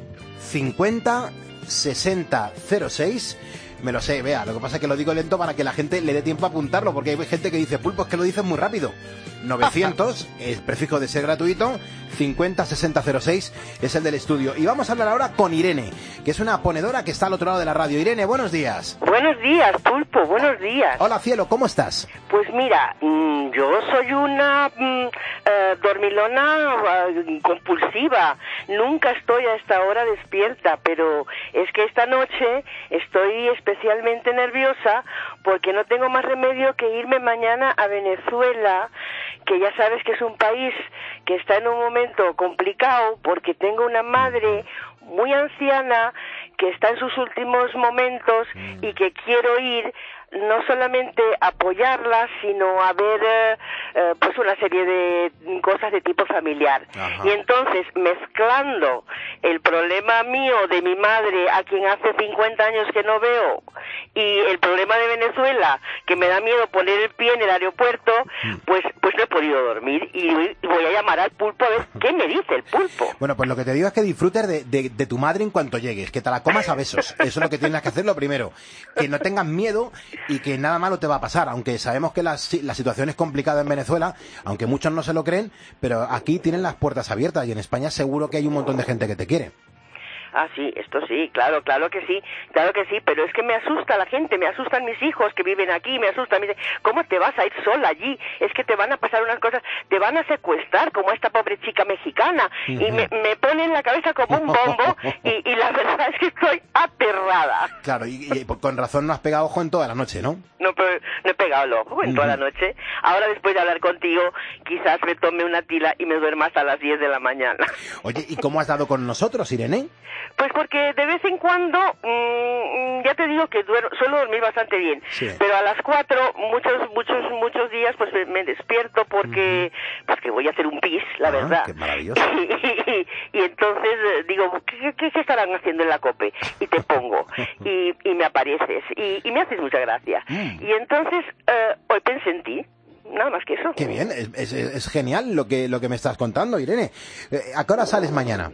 cincuenta sesenta cero seis. Me lo sé, vea, lo que pasa es que lo digo lento para que la gente le dé tiempo a apuntarlo, porque hay gente que dice, Pulpo, es que lo dices muy rápido. novecientos, el prefijo de ser gratuito, cincuenta sesenta cero seis es el del estudio. Y vamos a hablar ahora con Irene, que es una ponedora que está al otro lado de la radio. Irene, buenos días. Buenos días, Pulpo, buenos días. Hola, cielo, ¿cómo estás? Pues mira, mmm, yo soy una mmm, uh, dormilona uh, compulsiva. Nunca estoy a esta hora despierta, pero es que esta noche estoy especialmente nerviosa porque no tengo más remedio que irme mañana a Venezuela, que ya sabes que es un país que está en un momento complicado porque tengo una madre muy anciana que está en sus últimos momentos y que quiero ir no solamente apoyarla, sino a ver eh, eh, pues una serie de cosas de tipo familiar. Ajá. Y entonces, mezclando el problema mío de mi madre, a quien hace cincuenta años que no veo, y el problema de Venezuela, que me da miedo poner el pie en el aeropuerto, mm. pues pues no he podido dormir, y voy a llamar al Pulpo a ver qué me dice el Pulpo. Bueno, pues lo que te digo es que disfrutes de, de, de tu madre en cuanto llegues, que te la comas a besos. Eso es lo que tienes que hacer lo primero. Que no tengas miedo y que nada malo te va a pasar, aunque sabemos que la, la situación es complicada en Venezuela, aunque muchos no se lo creen, pero aquí tienen las puertas abiertas, y en España seguro que hay un montón de gente que te quiere. Ah, sí, esto sí, claro, claro que sí, claro que sí, pero es que me asusta la gente, me asustan mis hijos que viven aquí, me asustan, me dicen, ¿cómo te vas a ir sola allí? Es que te van a pasar unas cosas, te van a secuestrar como esta pobre chica mexicana, uh-huh. y me, me pone en la cabeza como un bombo, y, y la verdad es que estoy aterrada. Claro, y, y con razón no has pegado ojo en toda la noche, ¿no? No, pero no he pegado el ojo en uh-huh. toda la noche. Ahora, después de hablar contigo, quizás me tome una tila y me duerma hasta las diez de la mañana. Oye, ¿y cómo has dado con nosotros, Irene? Pues porque de vez en cuando, mmm, ya te digo que duermo, suelo dormir bastante bien, sí. pero a las cuatro, muchos, muchos, muchos días, pues me, me despierto porque, uh-huh. porque voy a hacer un pis, la ah, verdad. Qué maravilloso. Y, y, y entonces digo, ¿qué, qué, ¿qué estarán haciendo en la COPE? Y te pongo, y, y me apareces, y, y me haces mucha gracia. Mm. Y entonces, uh, hoy pensé en ti. Nada más que eso. Qué bien, es, es, es genial lo que, lo que me estás contando, Irene. ¿A qué hora sales mañana?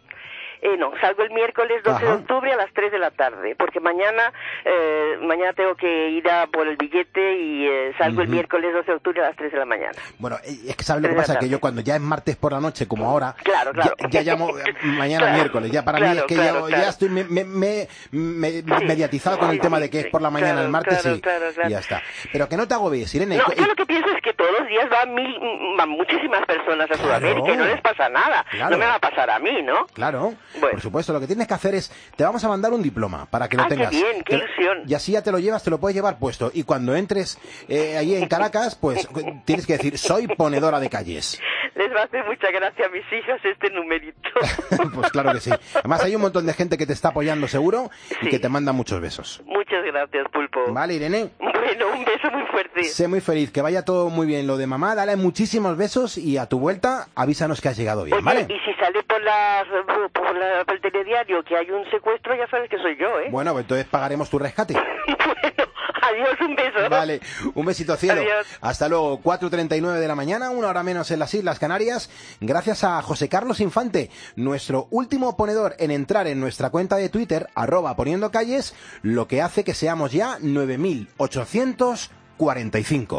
Eh, no, salgo el miércoles doce Ajá. de octubre a las tres de la tarde, porque mañana eh, mañana tengo que ir a por el billete y eh, salgo uh-huh. el miércoles doce de octubre a las tres de la mañana. Bueno, es que ¿sabes lo que pasa? Que yo cuando ya es martes por la noche, como ahora, claro, claro. Ya, ya llamo mañana claro, miércoles, ya para claro, mí es que claro, ya, claro. ya estoy me, me, me, me sí, mediatizado con sí, el tema sí, de que sí, es por la mañana claro, el martes claro, y, claro, claro. y ya está. Pero que no te agobies, Irene. No, y, yo lo que pienso es que todos los días van, mil, van muchísimas personas a claro, Sudamérica y no les pasa nada. Claro. No me va a pasar a mí, ¿no? Claro, bueno. por supuesto, lo que tienes que hacer es, te vamos a mandar un diploma para que lo ah, tengas. Qué bien, qué te, ilusión. Y así ya te lo llevas, te lo puedes llevar puesto. Y cuando entres eh, ahí en Caracas, pues tienes que decir, soy ponedora de calles. Les va a hacer mucha gracia a mis hijas este numerito. Pues claro que sí. Además hay un montón de gente que te está apoyando seguro y sí. que te manda muchos besos. Muchas gracias, Pulpo. Vale, Irene. Bueno. Bueno, un beso muy fuerte. Sé muy feliz, que vaya todo muy bien. Lo de mamá, dale muchísimos besos y a tu vuelta avísanos que has llegado bien, Oye, ¿vale? y si sale por, las, por, la, por el telediario que hay un secuestro, ya sabes que soy yo, ¿eh? Bueno, pues entonces pagaremos tu rescate. Bueno, adiós, un beso. Vale, un besito, cielo. Adiós. Hasta luego, cuatro y treinta y nueve de la mañana, una hora menos en las Islas Canarias. Gracias a José Carlos Infante, nuestro último ponedor en entrar en nuestra cuenta de Twitter, arroba poniendo calles, lo que hace que seamos ya nueve mil ochocientos cuarenta y cinco.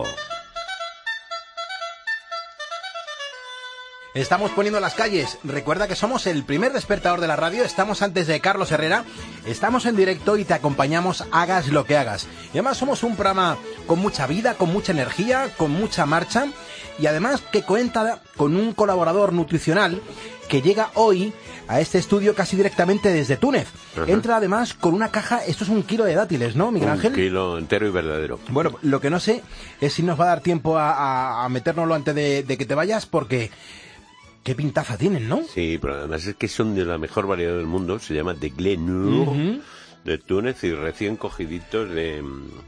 Estamos poniendo las calles. Recuerda que somos el primer despertador de la radio. Estamos antes de Carlos Herrera. Estamos en directo y te acompañamos hagas lo que hagas. Y además somos un programa con mucha vida, con mucha energía, con mucha marcha. Y además que cuenta con un colaborador nutricional que llega hoy a este estudio casi directamente desde Túnez. Ajá. Entra además con una caja, esto es un kilo de dátiles, ¿no, Miguel Ángel? Un kilo entero y verdadero. Bueno, lo que no sé es si nos va a dar tiempo a, a, a metérnoslo antes de, de que te vayas, porque... qué pintaza tienen, ¿no? Sí, pero además es que son de la mejor variedad del mundo, se llama de Glenur, uh-huh. de Túnez, y recién cogiditos de...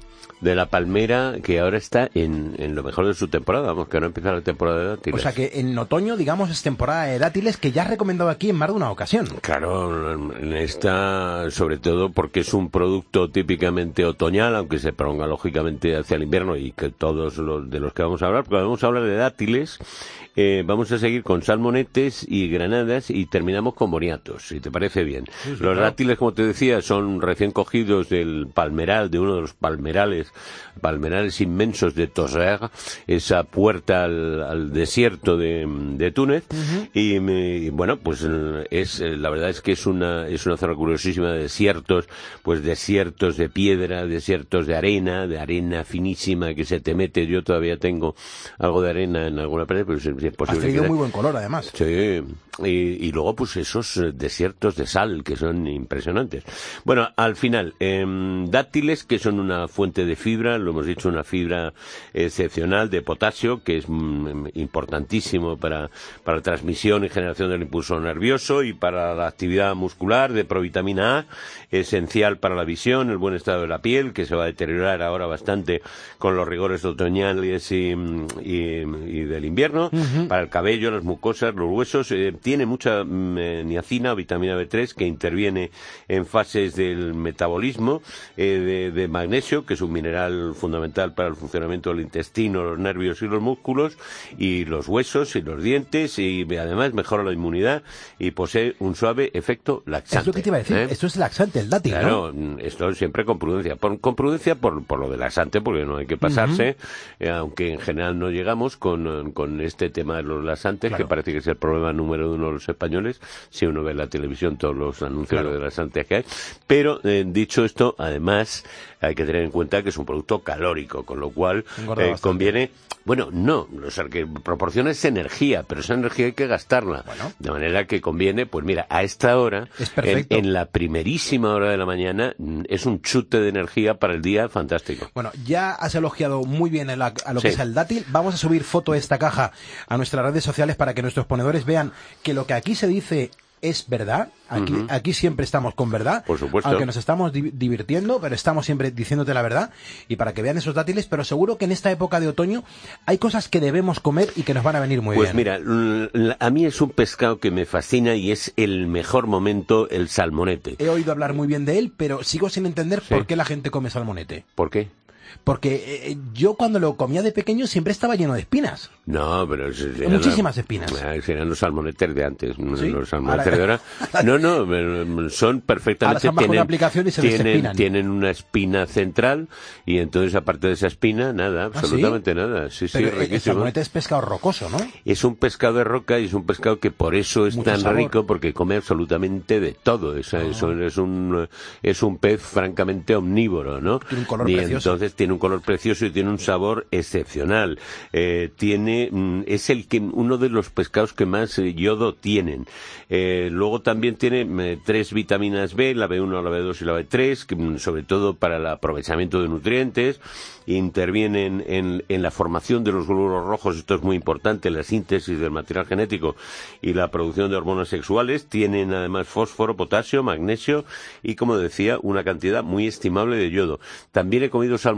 de la palmera, que ahora está en, en lo mejor de su temporada, vamos, que ahora empieza la temporada de dátiles. O sea que en otoño, digamos, es temporada de dátiles, que ya has recomendado aquí en más de una ocasión. Claro, en esta, sobre todo porque es un producto típicamente otoñal, aunque se prolonga lógicamente hacia el invierno, y que todos los de los que vamos a hablar, porque vamos a hablar de dátiles, eh, vamos a seguir con salmonetes y granadas y terminamos con boniatos, si te parece bien. Sí, sí, los claro. dátiles, como te decía, son recién cogidos del palmeral, de uno de los palmerales palmerales inmensos de Toser, esa puerta al, al desierto de, de Túnez, uh-huh. y, me, y bueno, pues es la verdad es que es una es una zona curiosísima de desiertos, pues desiertos de piedra, desiertos de arena, de arena finísima que se te mete. Yo todavía tengo algo de arena en alguna pared, pero es, es posible. Has tenido muy buen color, además. Sí, y, y luego pues esos desiertos de sal que son impresionantes. Bueno, al final, eh, dátiles, que son una fuente de fibra, lo hemos dicho, una fibra excepcional de potasio, que es mm, importantísimo para, para la transmisión y generación del impulso nervioso y para la actividad muscular, de provitamina A, esencial para la visión, el buen estado de la piel, que se va a deteriorar ahora bastante con los rigores otoñales y, y, y del invierno, uh-huh. para el cabello, las mucosas, los huesos. Eh, tiene mucha mm, niacina, vitamina B tres, que interviene en fases del metabolismo, eh, de, de magnesio, que es un mineral fundamental para el funcionamiento del intestino, los nervios y los músculos, y los huesos y los dientes, y además mejora la inmunidad y posee un suave efecto laxante. Es lo que te iba a decir, ¿eh? Esto es laxante, el dátil, claro, ¿no? Esto siempre con prudencia, por, con prudencia por, por lo de laxante, porque no hay que pasarse, uh-huh. eh, aunque en general no llegamos con, con este tema de los laxantes, claro. que parece que es el problema número uno de los españoles, si uno ve en la televisión todos los anuncios claro. de laxantes que hay, pero eh, dicho esto, además hay que tener en cuenta que es un producto calórico, con lo cual eh, conviene, bueno, no, o sea, que proporciona esa energía, pero esa energía hay que gastarla, bueno. de manera que conviene, pues mira, a esta hora, en, en la primerísima hora de la mañana, es un chute de energía para el día fantástico. Bueno, ya has elogiado muy bien a, la, a lo sí. que es el dátil. Vamos a subir foto de esta caja a nuestras redes sociales para que nuestros ponedores vean que lo que aquí se dice es verdad. Aquí, uh-huh. aquí siempre estamos con verdad. Por supuesto. Aunque nos estamos di- divirtiendo, pero estamos siempre diciéndote la verdad. Y para que vean esos dátiles, pero seguro que en esta época de otoño hay cosas que debemos comer y que nos van a venir muy pues bien. Pues mira, a mí es un pescado que me fascina y es el mejor momento, el salmonete. He oído hablar muy bien de él, pero sigo sin entender sí. por qué la gente come salmonete. ¿Por qué? Porque eh, yo cuando lo comía de pequeño siempre estaba lleno de espinas. No, pero... Muchísimas la, espinas. Serán los salmonetes de antes. ¿Sí? Los salmonetes de ahora... No, no, son perfectamente... Ahora tienen, una aplicación y se tienen, tienen una espina central y entonces aparte de esa espina, nada, absolutamente ¿Ah, sí? nada. Sí, pero sí, riquísimo. El salmonete es pescado rocoso, ¿no? Es un pescado de roca y es un pescado que por eso es Mucho tan sabor. rico, porque come absolutamente de todo. Es, oh. es, es, un, es un pez francamente omnívoro, ¿no? Tiene un color y precioso. entonces tiene un color precioso y tiene un sabor excepcional. Eh, tiene, es el que, uno de los pescados que más eh, yodo tienen. Eh, luego también tiene eh, tres vitaminas B, la B uno, la B dos y la B tres, que, sobre todo para el aprovechamiento de nutrientes. Intervienen en, en la formación de los glóbulos rojos, esto es muy importante, la síntesis del material genético y la producción de hormonas sexuales. Tienen además fósforo, potasio, magnesio y, como decía, una cantidad muy estimable de yodo. También he comido salmón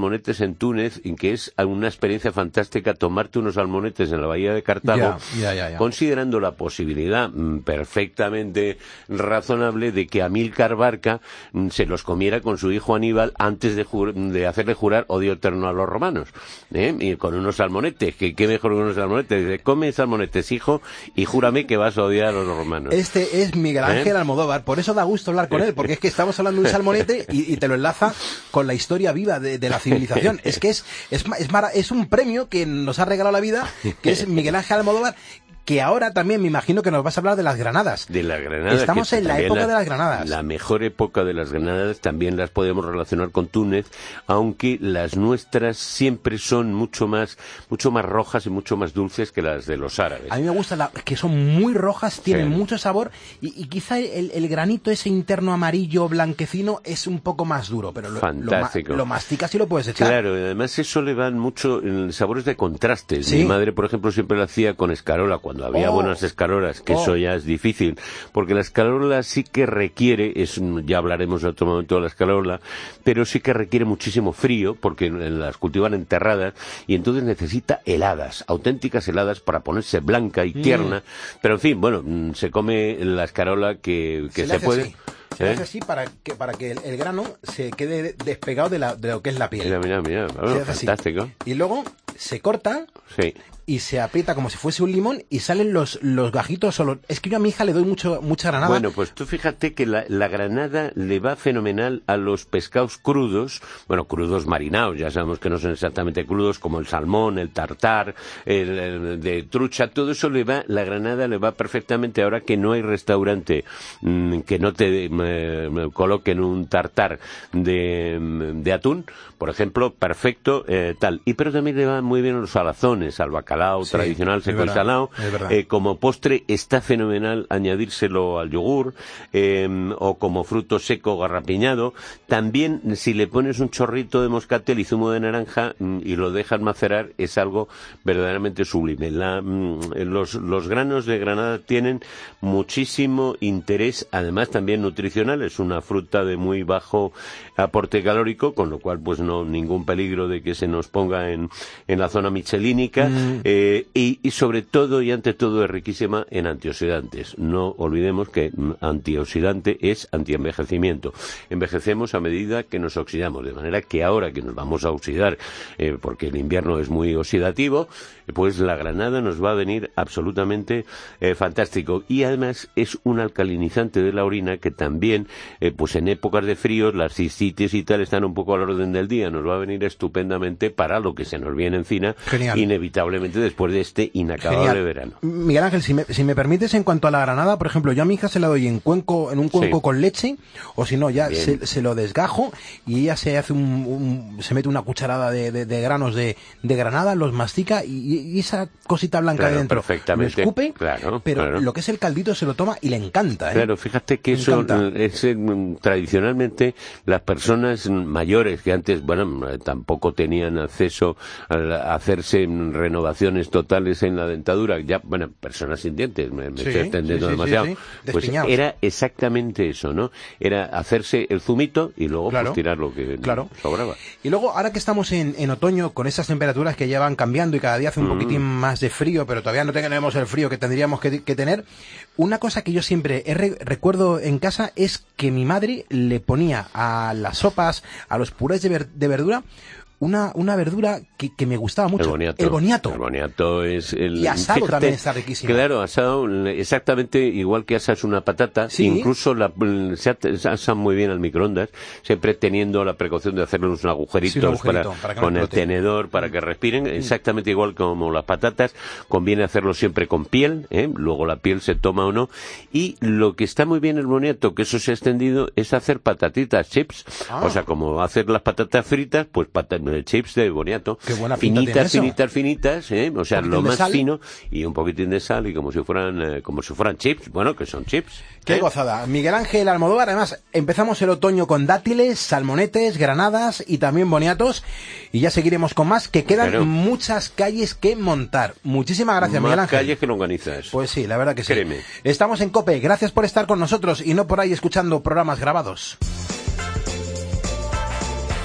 salmonetes en Túnez, en que es una experiencia fantástica tomarte unos salmonetes en la bahía de Cartago, ya, ya, ya, ya. considerando la posibilidad mm, perfectamente razonable de que Amílcar Barca mm, se los comiera con su hijo Aníbal antes de, jur- de hacerle jurar odio eterno a los romanos, ¿eh? Y con unos salmonetes, que qué mejor que unos salmonetes. Dice, come salmonetes, hijo, y júrame que vas a odiar a los romanos. Este es Miguel Ángel ¿Eh? Almodóvar, por eso da gusto hablar con él, porque es que estamos hablando de un salmonete y, y te lo enlaza con la historia viva de, de la civilización. Es que es, es, es, mara, es un premio que nos ha regalado la vida, que es Miguel Ángel Almodóvar, que ahora también me imagino que nos vas a hablar de las granadas. De las granadas. Estamos en la época la, de las granadas. La mejor época de las granadas también las podemos relacionar con Túnez, aunque las nuestras siempre son mucho más mucho más rojas y mucho más dulces que las de los árabes. A mí me gusta la, que son muy rojas, tienen sí. mucho sabor y, y quizá el, el granito ese interno amarillo blanquecino es un poco más duro, pero lo, Fantástico. lo, lo masticas y lo puedes echar. Claro, y además eso le van mucho sabores de contrastes. ¿Sí? Mi madre, por ejemplo, siempre lo hacía con escarola, cuando había oh. buenas escarolas, que oh. eso ya es difícil, porque la escarola sí que requiere, es, ya hablaremos en otro momento de la escarola, pero sí que requiere muchísimo frío, porque las cultivan enterradas, y entonces necesita heladas, auténticas heladas para ponerse blanca y tierna, mm. pero en fin, bueno, se come la escarola que, que se, se puede... Así. Se ¿Eh? hace así para que para que el, el grano se quede despegado de, la, de lo que es la piel. Mira, mira, mira. Bueno, fantástico. Así. Y luego se corta sí. y se aprieta como si fuese un limón y salen los, los gajitos solo. Es que yo a mi hija le doy mucho mucha granada. Bueno, pues tú fíjate que la, la granada le va fenomenal a los pescados crudos, bueno, crudos marinados, ya sabemos que no son exactamente crudos, como el salmón, el tartar, el, el de trucha, todo eso le va, la granada le va perfectamente ahora que no hay restaurante mmm, que no te eh, coloquen un tartar de, de atún, por ejemplo, perfecto, eh, tal. Y pero también le van muy bien los salazones, al bacalao sí, tradicional, seco y salado. Eh, como postre está fenomenal añadírselo al yogur, eh, o como fruto seco garrapiñado. También, si le pones un chorrito de moscatel y zumo de naranja mm, y lo dejas macerar, es algo verdaderamente sublime. La, mm, los, los granos de granada tienen muchísimo interés, además también nutricional. Es una fruta de muy bajo aporte calórico, con lo cual pues no ningún peligro de que se nos ponga en, en la zona michelínica, mm. eh, y, y sobre todo y ante todo es riquísima en antioxidantes. No olvidemos que antioxidante es antienvejecimiento. Envejecemos a medida que nos oxidamos, de manera que ahora que nos vamos a oxidar, eh, porque el invierno es muy oxidativo, pues la granada nos va a venir absolutamente eh, fantástico. Y además es un alcalinizante de la orina que también, eh, pues en épocas de frío, las cistitis y tal están un poco al orden del día. Nos va a venir estupendamente para lo que se nos viene encima, Genial. inevitablemente después de este inacabable Genial. verano. Miguel Ángel, si me, si me permites, en cuanto a la granada, por ejemplo, yo a mi hija se la doy en cuenco, en un cuenco sí. con leche, o si no, ya se, se lo desgajo y ella se hace un, un se mete una cucharada de, de, de granos de, de granada, los mastica y, y esa cosita blanca claro, de dentro perfectamente. lo escupe, claro, pero claro. lo que es el caldito se lo toma y le encanta, ¿eh? Claro, fíjate que le eso encanta. es eh, tradicionalmente las personas mayores que antes, bueno, tampoco tenían acceso a hacerse renovaciones totales en la dentadura, ya, bueno, personas sin dientes, me, me sí, estoy extendiendo sí, sí, demasiado, sí, sí. pues era exactamente eso, ¿no? Era hacerse el zumito y luego claro, pues tirar lo que claro. sobraba. Y luego, ahora que estamos en, en otoño, con esas temperaturas que ya van cambiando y cada día hace un mm. poquitín más de frío, pero todavía no tenemos el frío que tendríamos que, que tener, una cosa que yo siempre he re recuerdo en casa es que mi madre le ponía a las sopas, a los purés de, ver de verdura, Una, una verdura que, que me gustaba mucho. El boniato. El boniato. El boniato es el... Y asado Fíjate, también está riquísimo. Claro, asado, exactamente igual que asas una patata. ¿Sí? Incluso la, se asan muy bien al microondas, siempre teniendo la precaución de hacerle unos agujeritos, sí, un agujerito, para, para con el tenedor para mm. que respiren. Mm. Exactamente igual como las patatas. Conviene hacerlo siempre con piel, ¿eh? Luego la piel se toma o no. Y lo que está muy bien el boniato, que eso se ha extendido, es hacer patatitas, chips. Ah. O sea, como hacer las patatas fritas, pues patatas chips de boniato, finitas, finitas, finitas, ¿eh? O sea, lo más sal. fino y un poquitín de sal y como si fueran eh, como si fueran chips, bueno, que son chips. Qué ¿eh? gozada. Miguel Ángel Almodóvar, además, empezamos el otoño con dátiles, salmonetes, granadas y también boniatos y ya seguiremos con más, que quedan claro. muchas calles que montar. Muchísimas gracias, más Miguel Ángel. calles que lo organizas. Pues sí, la verdad que sí. Créeme. Estamos en COPE, gracias por estar con nosotros y no por ahí escuchando programas grabados.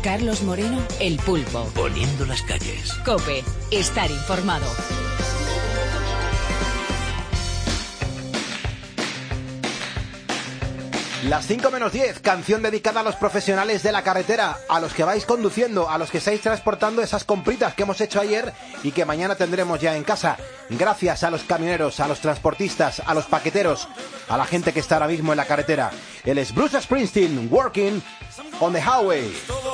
Carlos Moreno, El Pulpo. Poniendo las calles. COPE. Estar informado. Las cinco menos diez, canción dedicada a los profesionales de la carretera, a los que vais conduciendo, a los que estáis transportando esas compritas que hemos hecho ayer y que mañana tendremos ya en casa. Gracias a los camioneros, a los transportistas, a los paqueteros, a la gente que está ahora mismo en la carretera. Él es Bruce Springsteen, Working on the Highway.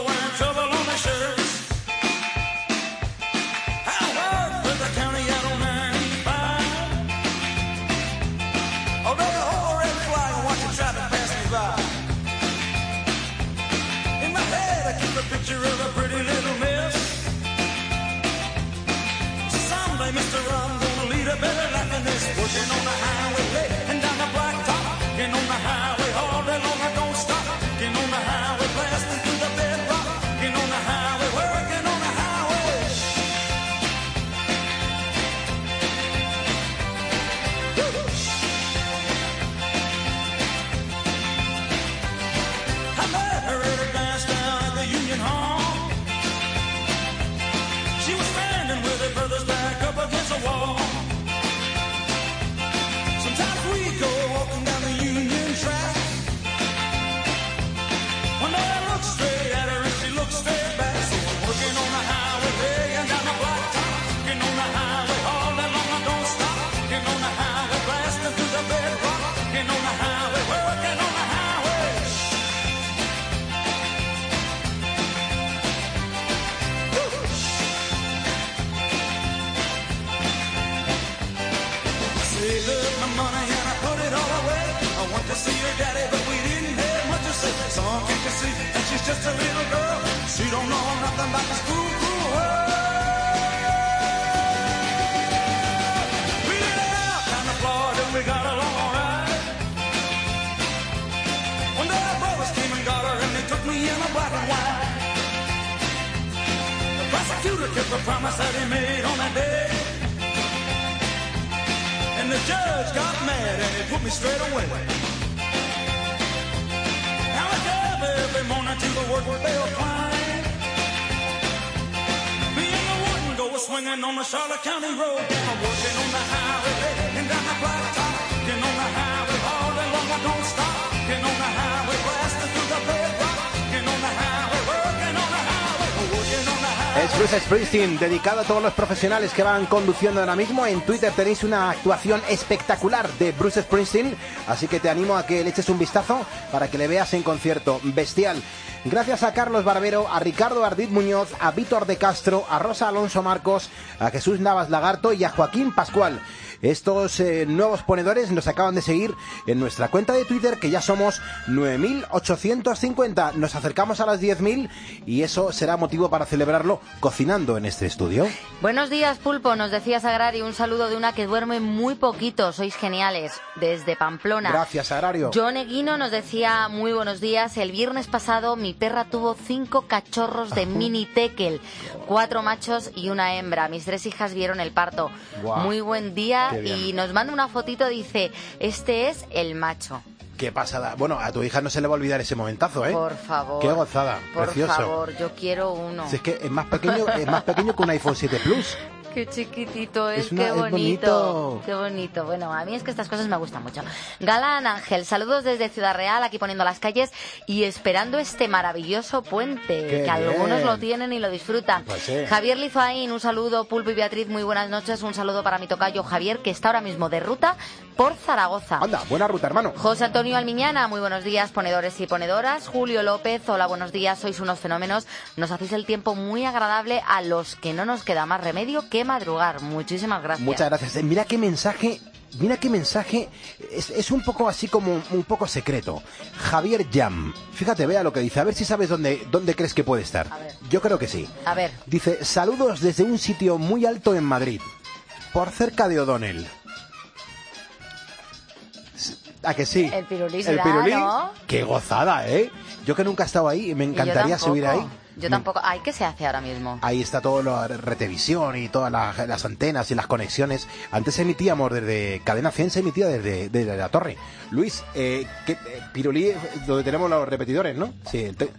Working on the highway, and down the blacktop, getting on the highway all day long. I don't stop. Getting on the highway, blasting through the bedrock. Getting on the highway, working on the highway. I met her at a dance down at the Union Hall. She was standing with her brothers back up against a wall. See her daddy, but we didn't have much to say. Some can't see that she's just a little girl. She don't know nothing about the school cool world. We lit out down the Florida, we got along alright. One day our brothers came and got her, and they took me in a black and white. The prosecutor kept the promise that he made on that day, and the judge got mad and he put me straight away. Every morning to the work bell climb. Me and the wooden go swinging on the Charlotte County road. I'm working on the highway and down the blacktop. Getting on the highway all day long, I don't stop. Getting on the highway, blasting through the bedrock. Getting on the highway, working on the highway, working on the highway. Es Bruce Springsteen, dedicado a todos los profesionales que van conduciendo ahora mismo. En Twitter tenéis una actuación espectacular de Bruce Springsteen, así que te animo a que le eches un vistazo para que le veas en concierto. Bestial. Gracias a Carlos Barbero, a Ricardo Ardit Muñoz, a Víctor de Castro, a Rosa Alonso Marcos, a Jesús Navas Lagarto y a Joaquín Pascual. Estos eh, nuevos ponedores nos acaban de seguir en nuestra cuenta de Twitter, que ya somos nueve mil ochocientos cincuenta. Nos acercamos a las diez mil y eso será motivo para celebrarlo cocinando en este estudio. Buenos días, Pulpo. Nos decía Sagrario, un saludo de una que duerme muy poquito. Sois geniales. Desde Pamplona. Gracias, Sagrario. John Eguino nos decía muy buenos días. El viernes pasado mi perra tuvo cinco cachorros de mini tekel, cuatro machos y una hembra. Mis tres hijas vieron el parto. Wow. Muy buen día. Y nos manda una fotito, dice, este es el macho. Qué pasada. Bueno, a tu hija no se le va a olvidar ese momentazo, ¿eh? Por favor. Qué gozada. Por Precioso. favor, yo quiero uno. Si es que es más pequeño, es más pequeño que un iPhone siete Plus. Qué chiquitito es, es una, qué bonito, es bonito. Qué bonito. Bueno, a mí es que estas cosas me gustan mucho. Galán Ángel, saludos desde Ciudad Real, aquí poniendo las calles y esperando este maravilloso puente, qué que bien. Algunos lo tienen y lo disfrutan. Pues sí. Javier Lizoaín, un saludo. Pulpo y Beatriz, muy buenas noches. Un saludo para mi tocayo Javier, que está ahora mismo de ruta por Zaragoza. Anda, buena ruta, hermano. José Antonio Almiñana, muy buenos días, ponedores y ponedoras. Julio López, hola, buenos días, sois unos fenómenos. Nos hacéis el tiempo muy agradable a los que no nos queda más remedio que madrugar. Muchísimas gracias. Muchas gracias. Mira qué mensaje, mira qué mensaje, es, es un poco así como un poco secreto. Javier Jam, fíjate, vea lo que dice, a ver si sabes dónde, dónde crees que puede estar. Yo creo que sí. A ver. Dice, saludos desde un sitio muy alto en Madrid, por cerca de O'Donnell. ¿A que sí? El pirulí, El pirulí, ¿no? Qué gozada, ¿eh? Yo que nunca he estado ahí, me encantaría subir ahí. Yo tampoco. Ay, ¿qué se hace ahora mismo? Ahí está todo la retevisión y todas las, las antenas y las conexiones. Antes emitíamos desde Cadena cien, se emitía desde, desde la torre. Luis, eh, ¿qué, eh, Pirulí, donde tenemos los repetidores, ¿no? Sí. Te,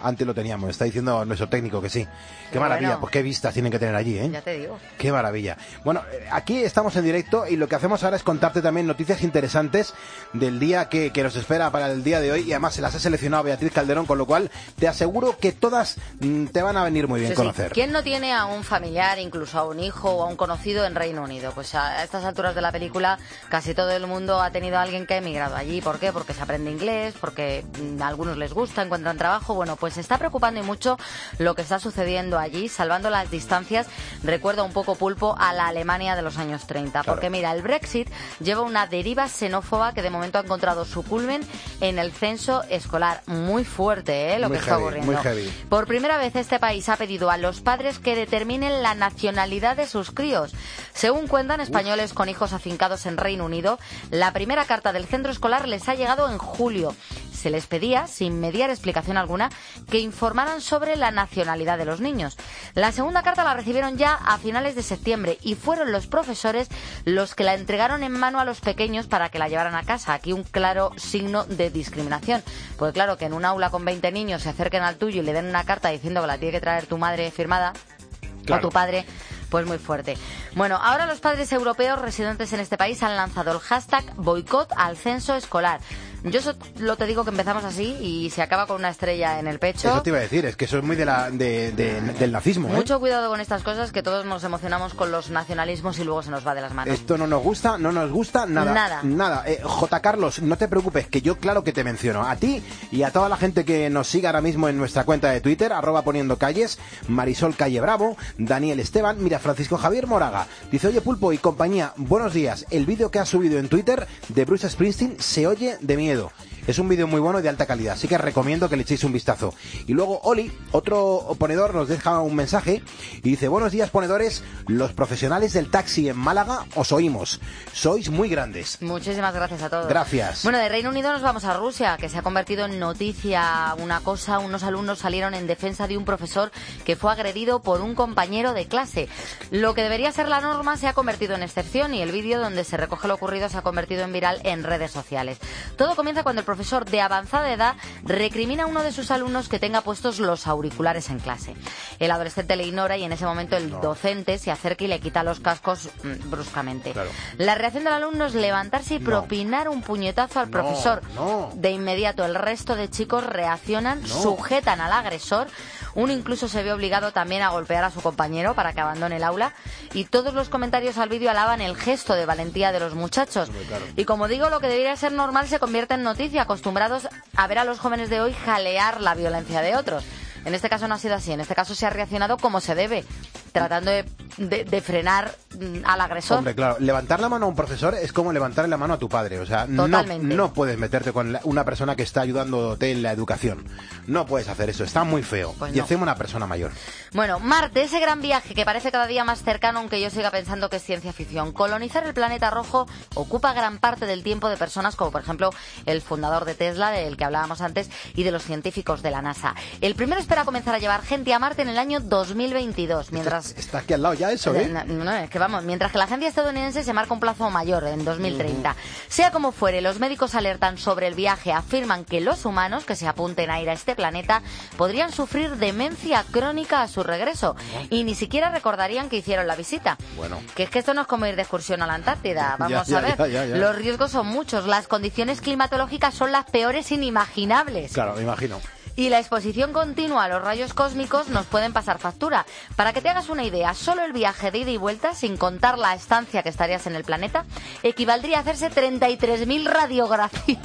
Antes lo teníamos, está diciendo nuestro técnico que sí. Qué maravilla, bueno. pues qué vistas tienen que tener allí, ¿eh? Ya te digo. Qué maravilla. Bueno, eh, aquí estamos en directo y lo que hacemos ahora es contarte también noticias interesantes del día que, que nos espera para el día de hoy, y además se las ha seleccionado Beatriz Calderón, con lo cual te aseguro que todas mm, te van a venir muy bien Sí, conocer. sí. ¿Quién no tiene a un familiar, incluso a un hijo o a un conocido en Reino Unido? Pues a estas alturas de la película casi todo el mundo ha tenido a alguien que ha emigrado allí. ¿Por qué? Porque se aprende inglés, porque mm, a algunos les gusta, encuentran trabajo. Bueno, pues se está preocupando y mucho lo que está sucediendo allí, salvando las distancias. Recuerda un poco, Pulpo, a la Alemania de los años treinta. Claro. Porque mira, el Brexit lleva una deriva xenófoba que de momento ha encontrado su culmen en el censo escolar. Muy fuerte, ¿eh? Lo Muy que está heavy, ocurriendo. muy heavy. Por primera vez este país ha pedido a los padres que determinen la nacionalidad de sus críos. Según cuentan españoles con hijos afincados en Reino Unido, la primera carta del centro escolar les ha llegado en julio. Se les pedía, sin mediar explicación alguna, que informaran sobre la nacionalidad de los niños. La segunda carta la recibieron ya a finales de septiembre y fueron los profesores los que la entregaron en mano a los pequeños para que la llevaran a casa. Aquí un claro signo de discriminación. Pues claro, que en un aula con veinte niños se acerquen al tuyo y le den una carta diciendo que la tiene que traer tu madre firmada, Claro. o tu padre, pues muy fuerte. Bueno, ahora los padres europeos residentes en este país han lanzado el hashtag boicot al censo escolar. Yo eso lo te digo que empezamos así y se acaba con una estrella en el pecho. Eso te iba a decir, es que eso es muy de la, de, de- del nazismo, ¿eh? Mucho cuidado con estas cosas, que todos nos emocionamos con los nacionalismos y luego se nos va de las manos. Esto no nos gusta, no nos gusta nada. Nada. Nada. Eh, J. Carlos, no te preocupes, que yo claro que te menciono. A ti y a toda la gente que nos siga ahora mismo en nuestra cuenta de Twitter, arroba poniendo calles, Marisol Calle Bravo, Daniel Esteban, mira, Francisco Javier Moraga. Dice, oye Pulpo y compañía, buenos días. El vídeo que has subido en Twitter de Bruce Springsteen se oye de miedo. Es un vídeo muy bueno y de alta calidad, así que recomiendo que le echéis un vistazo. Y luego Oli, otro ponedor, nos deja un mensaje y dice, buenos días ponedores, los profesionales del taxi en Málaga os oímos. Sois muy grandes. Muchísimas gracias a todos. Gracias. Bueno, de Reino Unido nos vamos a Rusia, que se ha convertido en noticia una cosa. Unos alumnos salieron en defensa de un profesor que fue agredido por un compañero de clase. Lo que debería ser la norma se ha convertido en excepción y el vídeo donde se recoge lo ocurrido se ha convertido en viral en redes sociales. Todo comienza cuando el profesor de avanzada edad recrimina a uno de sus alumnos que tenga puestos los auriculares en clase. El adolescente le ignora y en ese momento el docente se acerca y le quita los cascos mmm, bruscamente. Claro. La reacción del alumno es levantarse y No. propinar un puñetazo al No, profesor. no. De inmediato el resto de chicos reaccionan, No. sujetan al agresor. Uno incluso se ve obligado también a golpear a su compañero para que abandone el aula. Y todos los comentarios al vídeo alaban el gesto de valentía de los muchachos. claro. Y como digo, lo que debería ser normal se convierte en noticia, acostumbrados a ver a los jóvenes de hoy jalear la violencia de otros. En este caso no ha sido así, en este caso se ha reaccionado como se debe, tratando de, de- de frenar mm, al agresor. Hombre, claro, levantar la mano a un profesor es como levantarle la mano a tu padre. O sea, no, Totalmente. no puedes meterte con la- una persona que está ayudándote en la educación. No puedes hacer eso, está muy feo. Pues y no. encima una persona mayor. Bueno, Marte, ese gran viaje que parece cada día más cercano, aunque yo siga pensando que es ciencia ficción. Colonizar el planeta rojo ocupa gran parte del tiempo de personas como, por ejemplo, el fundador de Tesla, del que hablábamos antes, y de los científicos de la NASA. El primero espera comenzar a llevar gente a Marte en el año dos mil veintidós, mientras... Está, está aquí al lado ya eso, ¿eh? No, no, es que vamos, mientras que la agencia estadounidense se marca un plazo mayor, en dos mil treinta. Sea como fuere, los médicos alertan sobre el viaje, afirman que los humanos que se apunten a ir a este planeta podrían sufrir demencia crónica a su regreso y ni siquiera recordarían que hicieron la visita. Bueno. Que es que esto no es como ir de excursión a la Antártida, vamos Ya, a ya, ver. ya, ya, ya. Los riesgos son muchos, las condiciones climatológicas son las peores inimaginables. Claro, me imagino. Y la exposición continua a los rayos cósmicos nos pueden pasar factura. Para que te hagas una idea, solo el viaje de ida y vuelta, sin contar la estancia que estarías en el planeta, equivaldría a hacerse treinta y tres mil radiografías.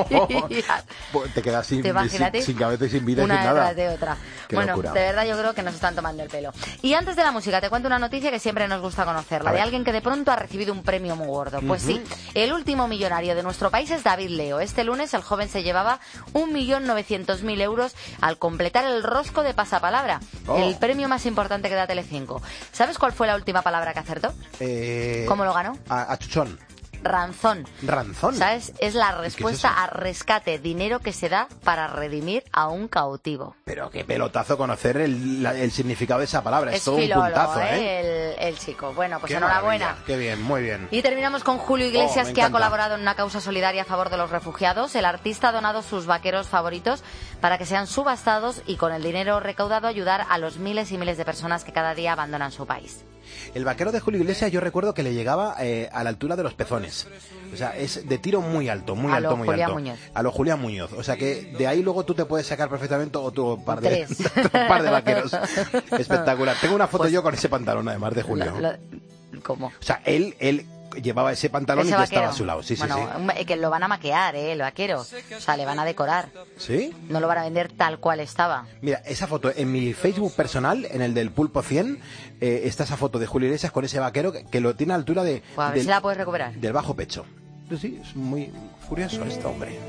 Pues te quedas sin, ¿Te imagínate? sin, sin cabeza y sin vida y Una sin nada. detrás de otra. Qué Bueno, locura. de verdad yo creo que nos están tomando el pelo. Y antes de la música, te cuento una noticia que siempre nos gusta conocer, la A de ver. alguien que de pronto ha recibido un premio muy gordo. Pues Ujú. sí, el último millonario de nuestro país es David Leo. Este lunes el joven se llevaba un millón novecientos mil euros al completar el rosco de pasapalabra, Oh. el premio más importante que da Telecinco. ¿Sabes cuál fue la última palabra que acertó? Eh, ¿Cómo lo ganó? A, a Chuchón. Ranzón. ¿Ranzón? ¿Sabes? Es la respuesta ¿Qué es eso? a rescate, dinero que se da para redimir a un cautivo. Pero qué pelotazo conocer el, la- el significado de esa palabra. Es, Es todo un filólogo, puntazo, ¿eh? ¿eh? El, el chico. Bueno, pues Qué enhorabuena. maravilla. Qué bien, muy bien. Y terminamos con Julio Oh, Iglesias, me que ha encanta. colaborado en una causa solidaria a favor de los refugiados. El artista ha donado sus vaqueros favoritos para que sean subastados y con el dinero recaudado ayudar a los miles y miles de personas que cada día abandonan su país. El vaquero de Julio Iglesias yo recuerdo que le llegaba eh, a la altura de los pezones. O sea, es de tiro muy alto, muy A alto, lo muy Julián alto. Muñoz. A lo Julián Muñoz. O sea que de ahí luego tú te puedes sacar perfectamente otro par de, Tres. otro par de vaqueros. Espectacular. Tengo una foto Pues- yo con ese pantalón además de Julio. Lo- lo- ¿Cómo? O sea, él, él llevaba ese pantalón Ese y que vaquero. estaba a su lado. Sí, bueno, sí, sí. un- que lo van a maquear, ¿eh? El vaquero. O sea, le van a decorar. ¿Sí? No lo van a vender tal cual estaba. Mira, esa foto en mi Facebook personal, en el del Pulpo cien, eh, está esa foto de Julio Iglesias con ese vaquero que, que lo tiene a altura de, Pues a ver del, si la puedes recuperar. del bajo pecho. Sí, sí, es muy curioso este hombre.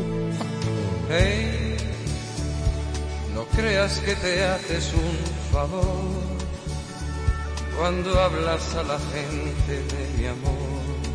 Hey, no creas que te haces un favor cuando hablas a la gente de mi amor.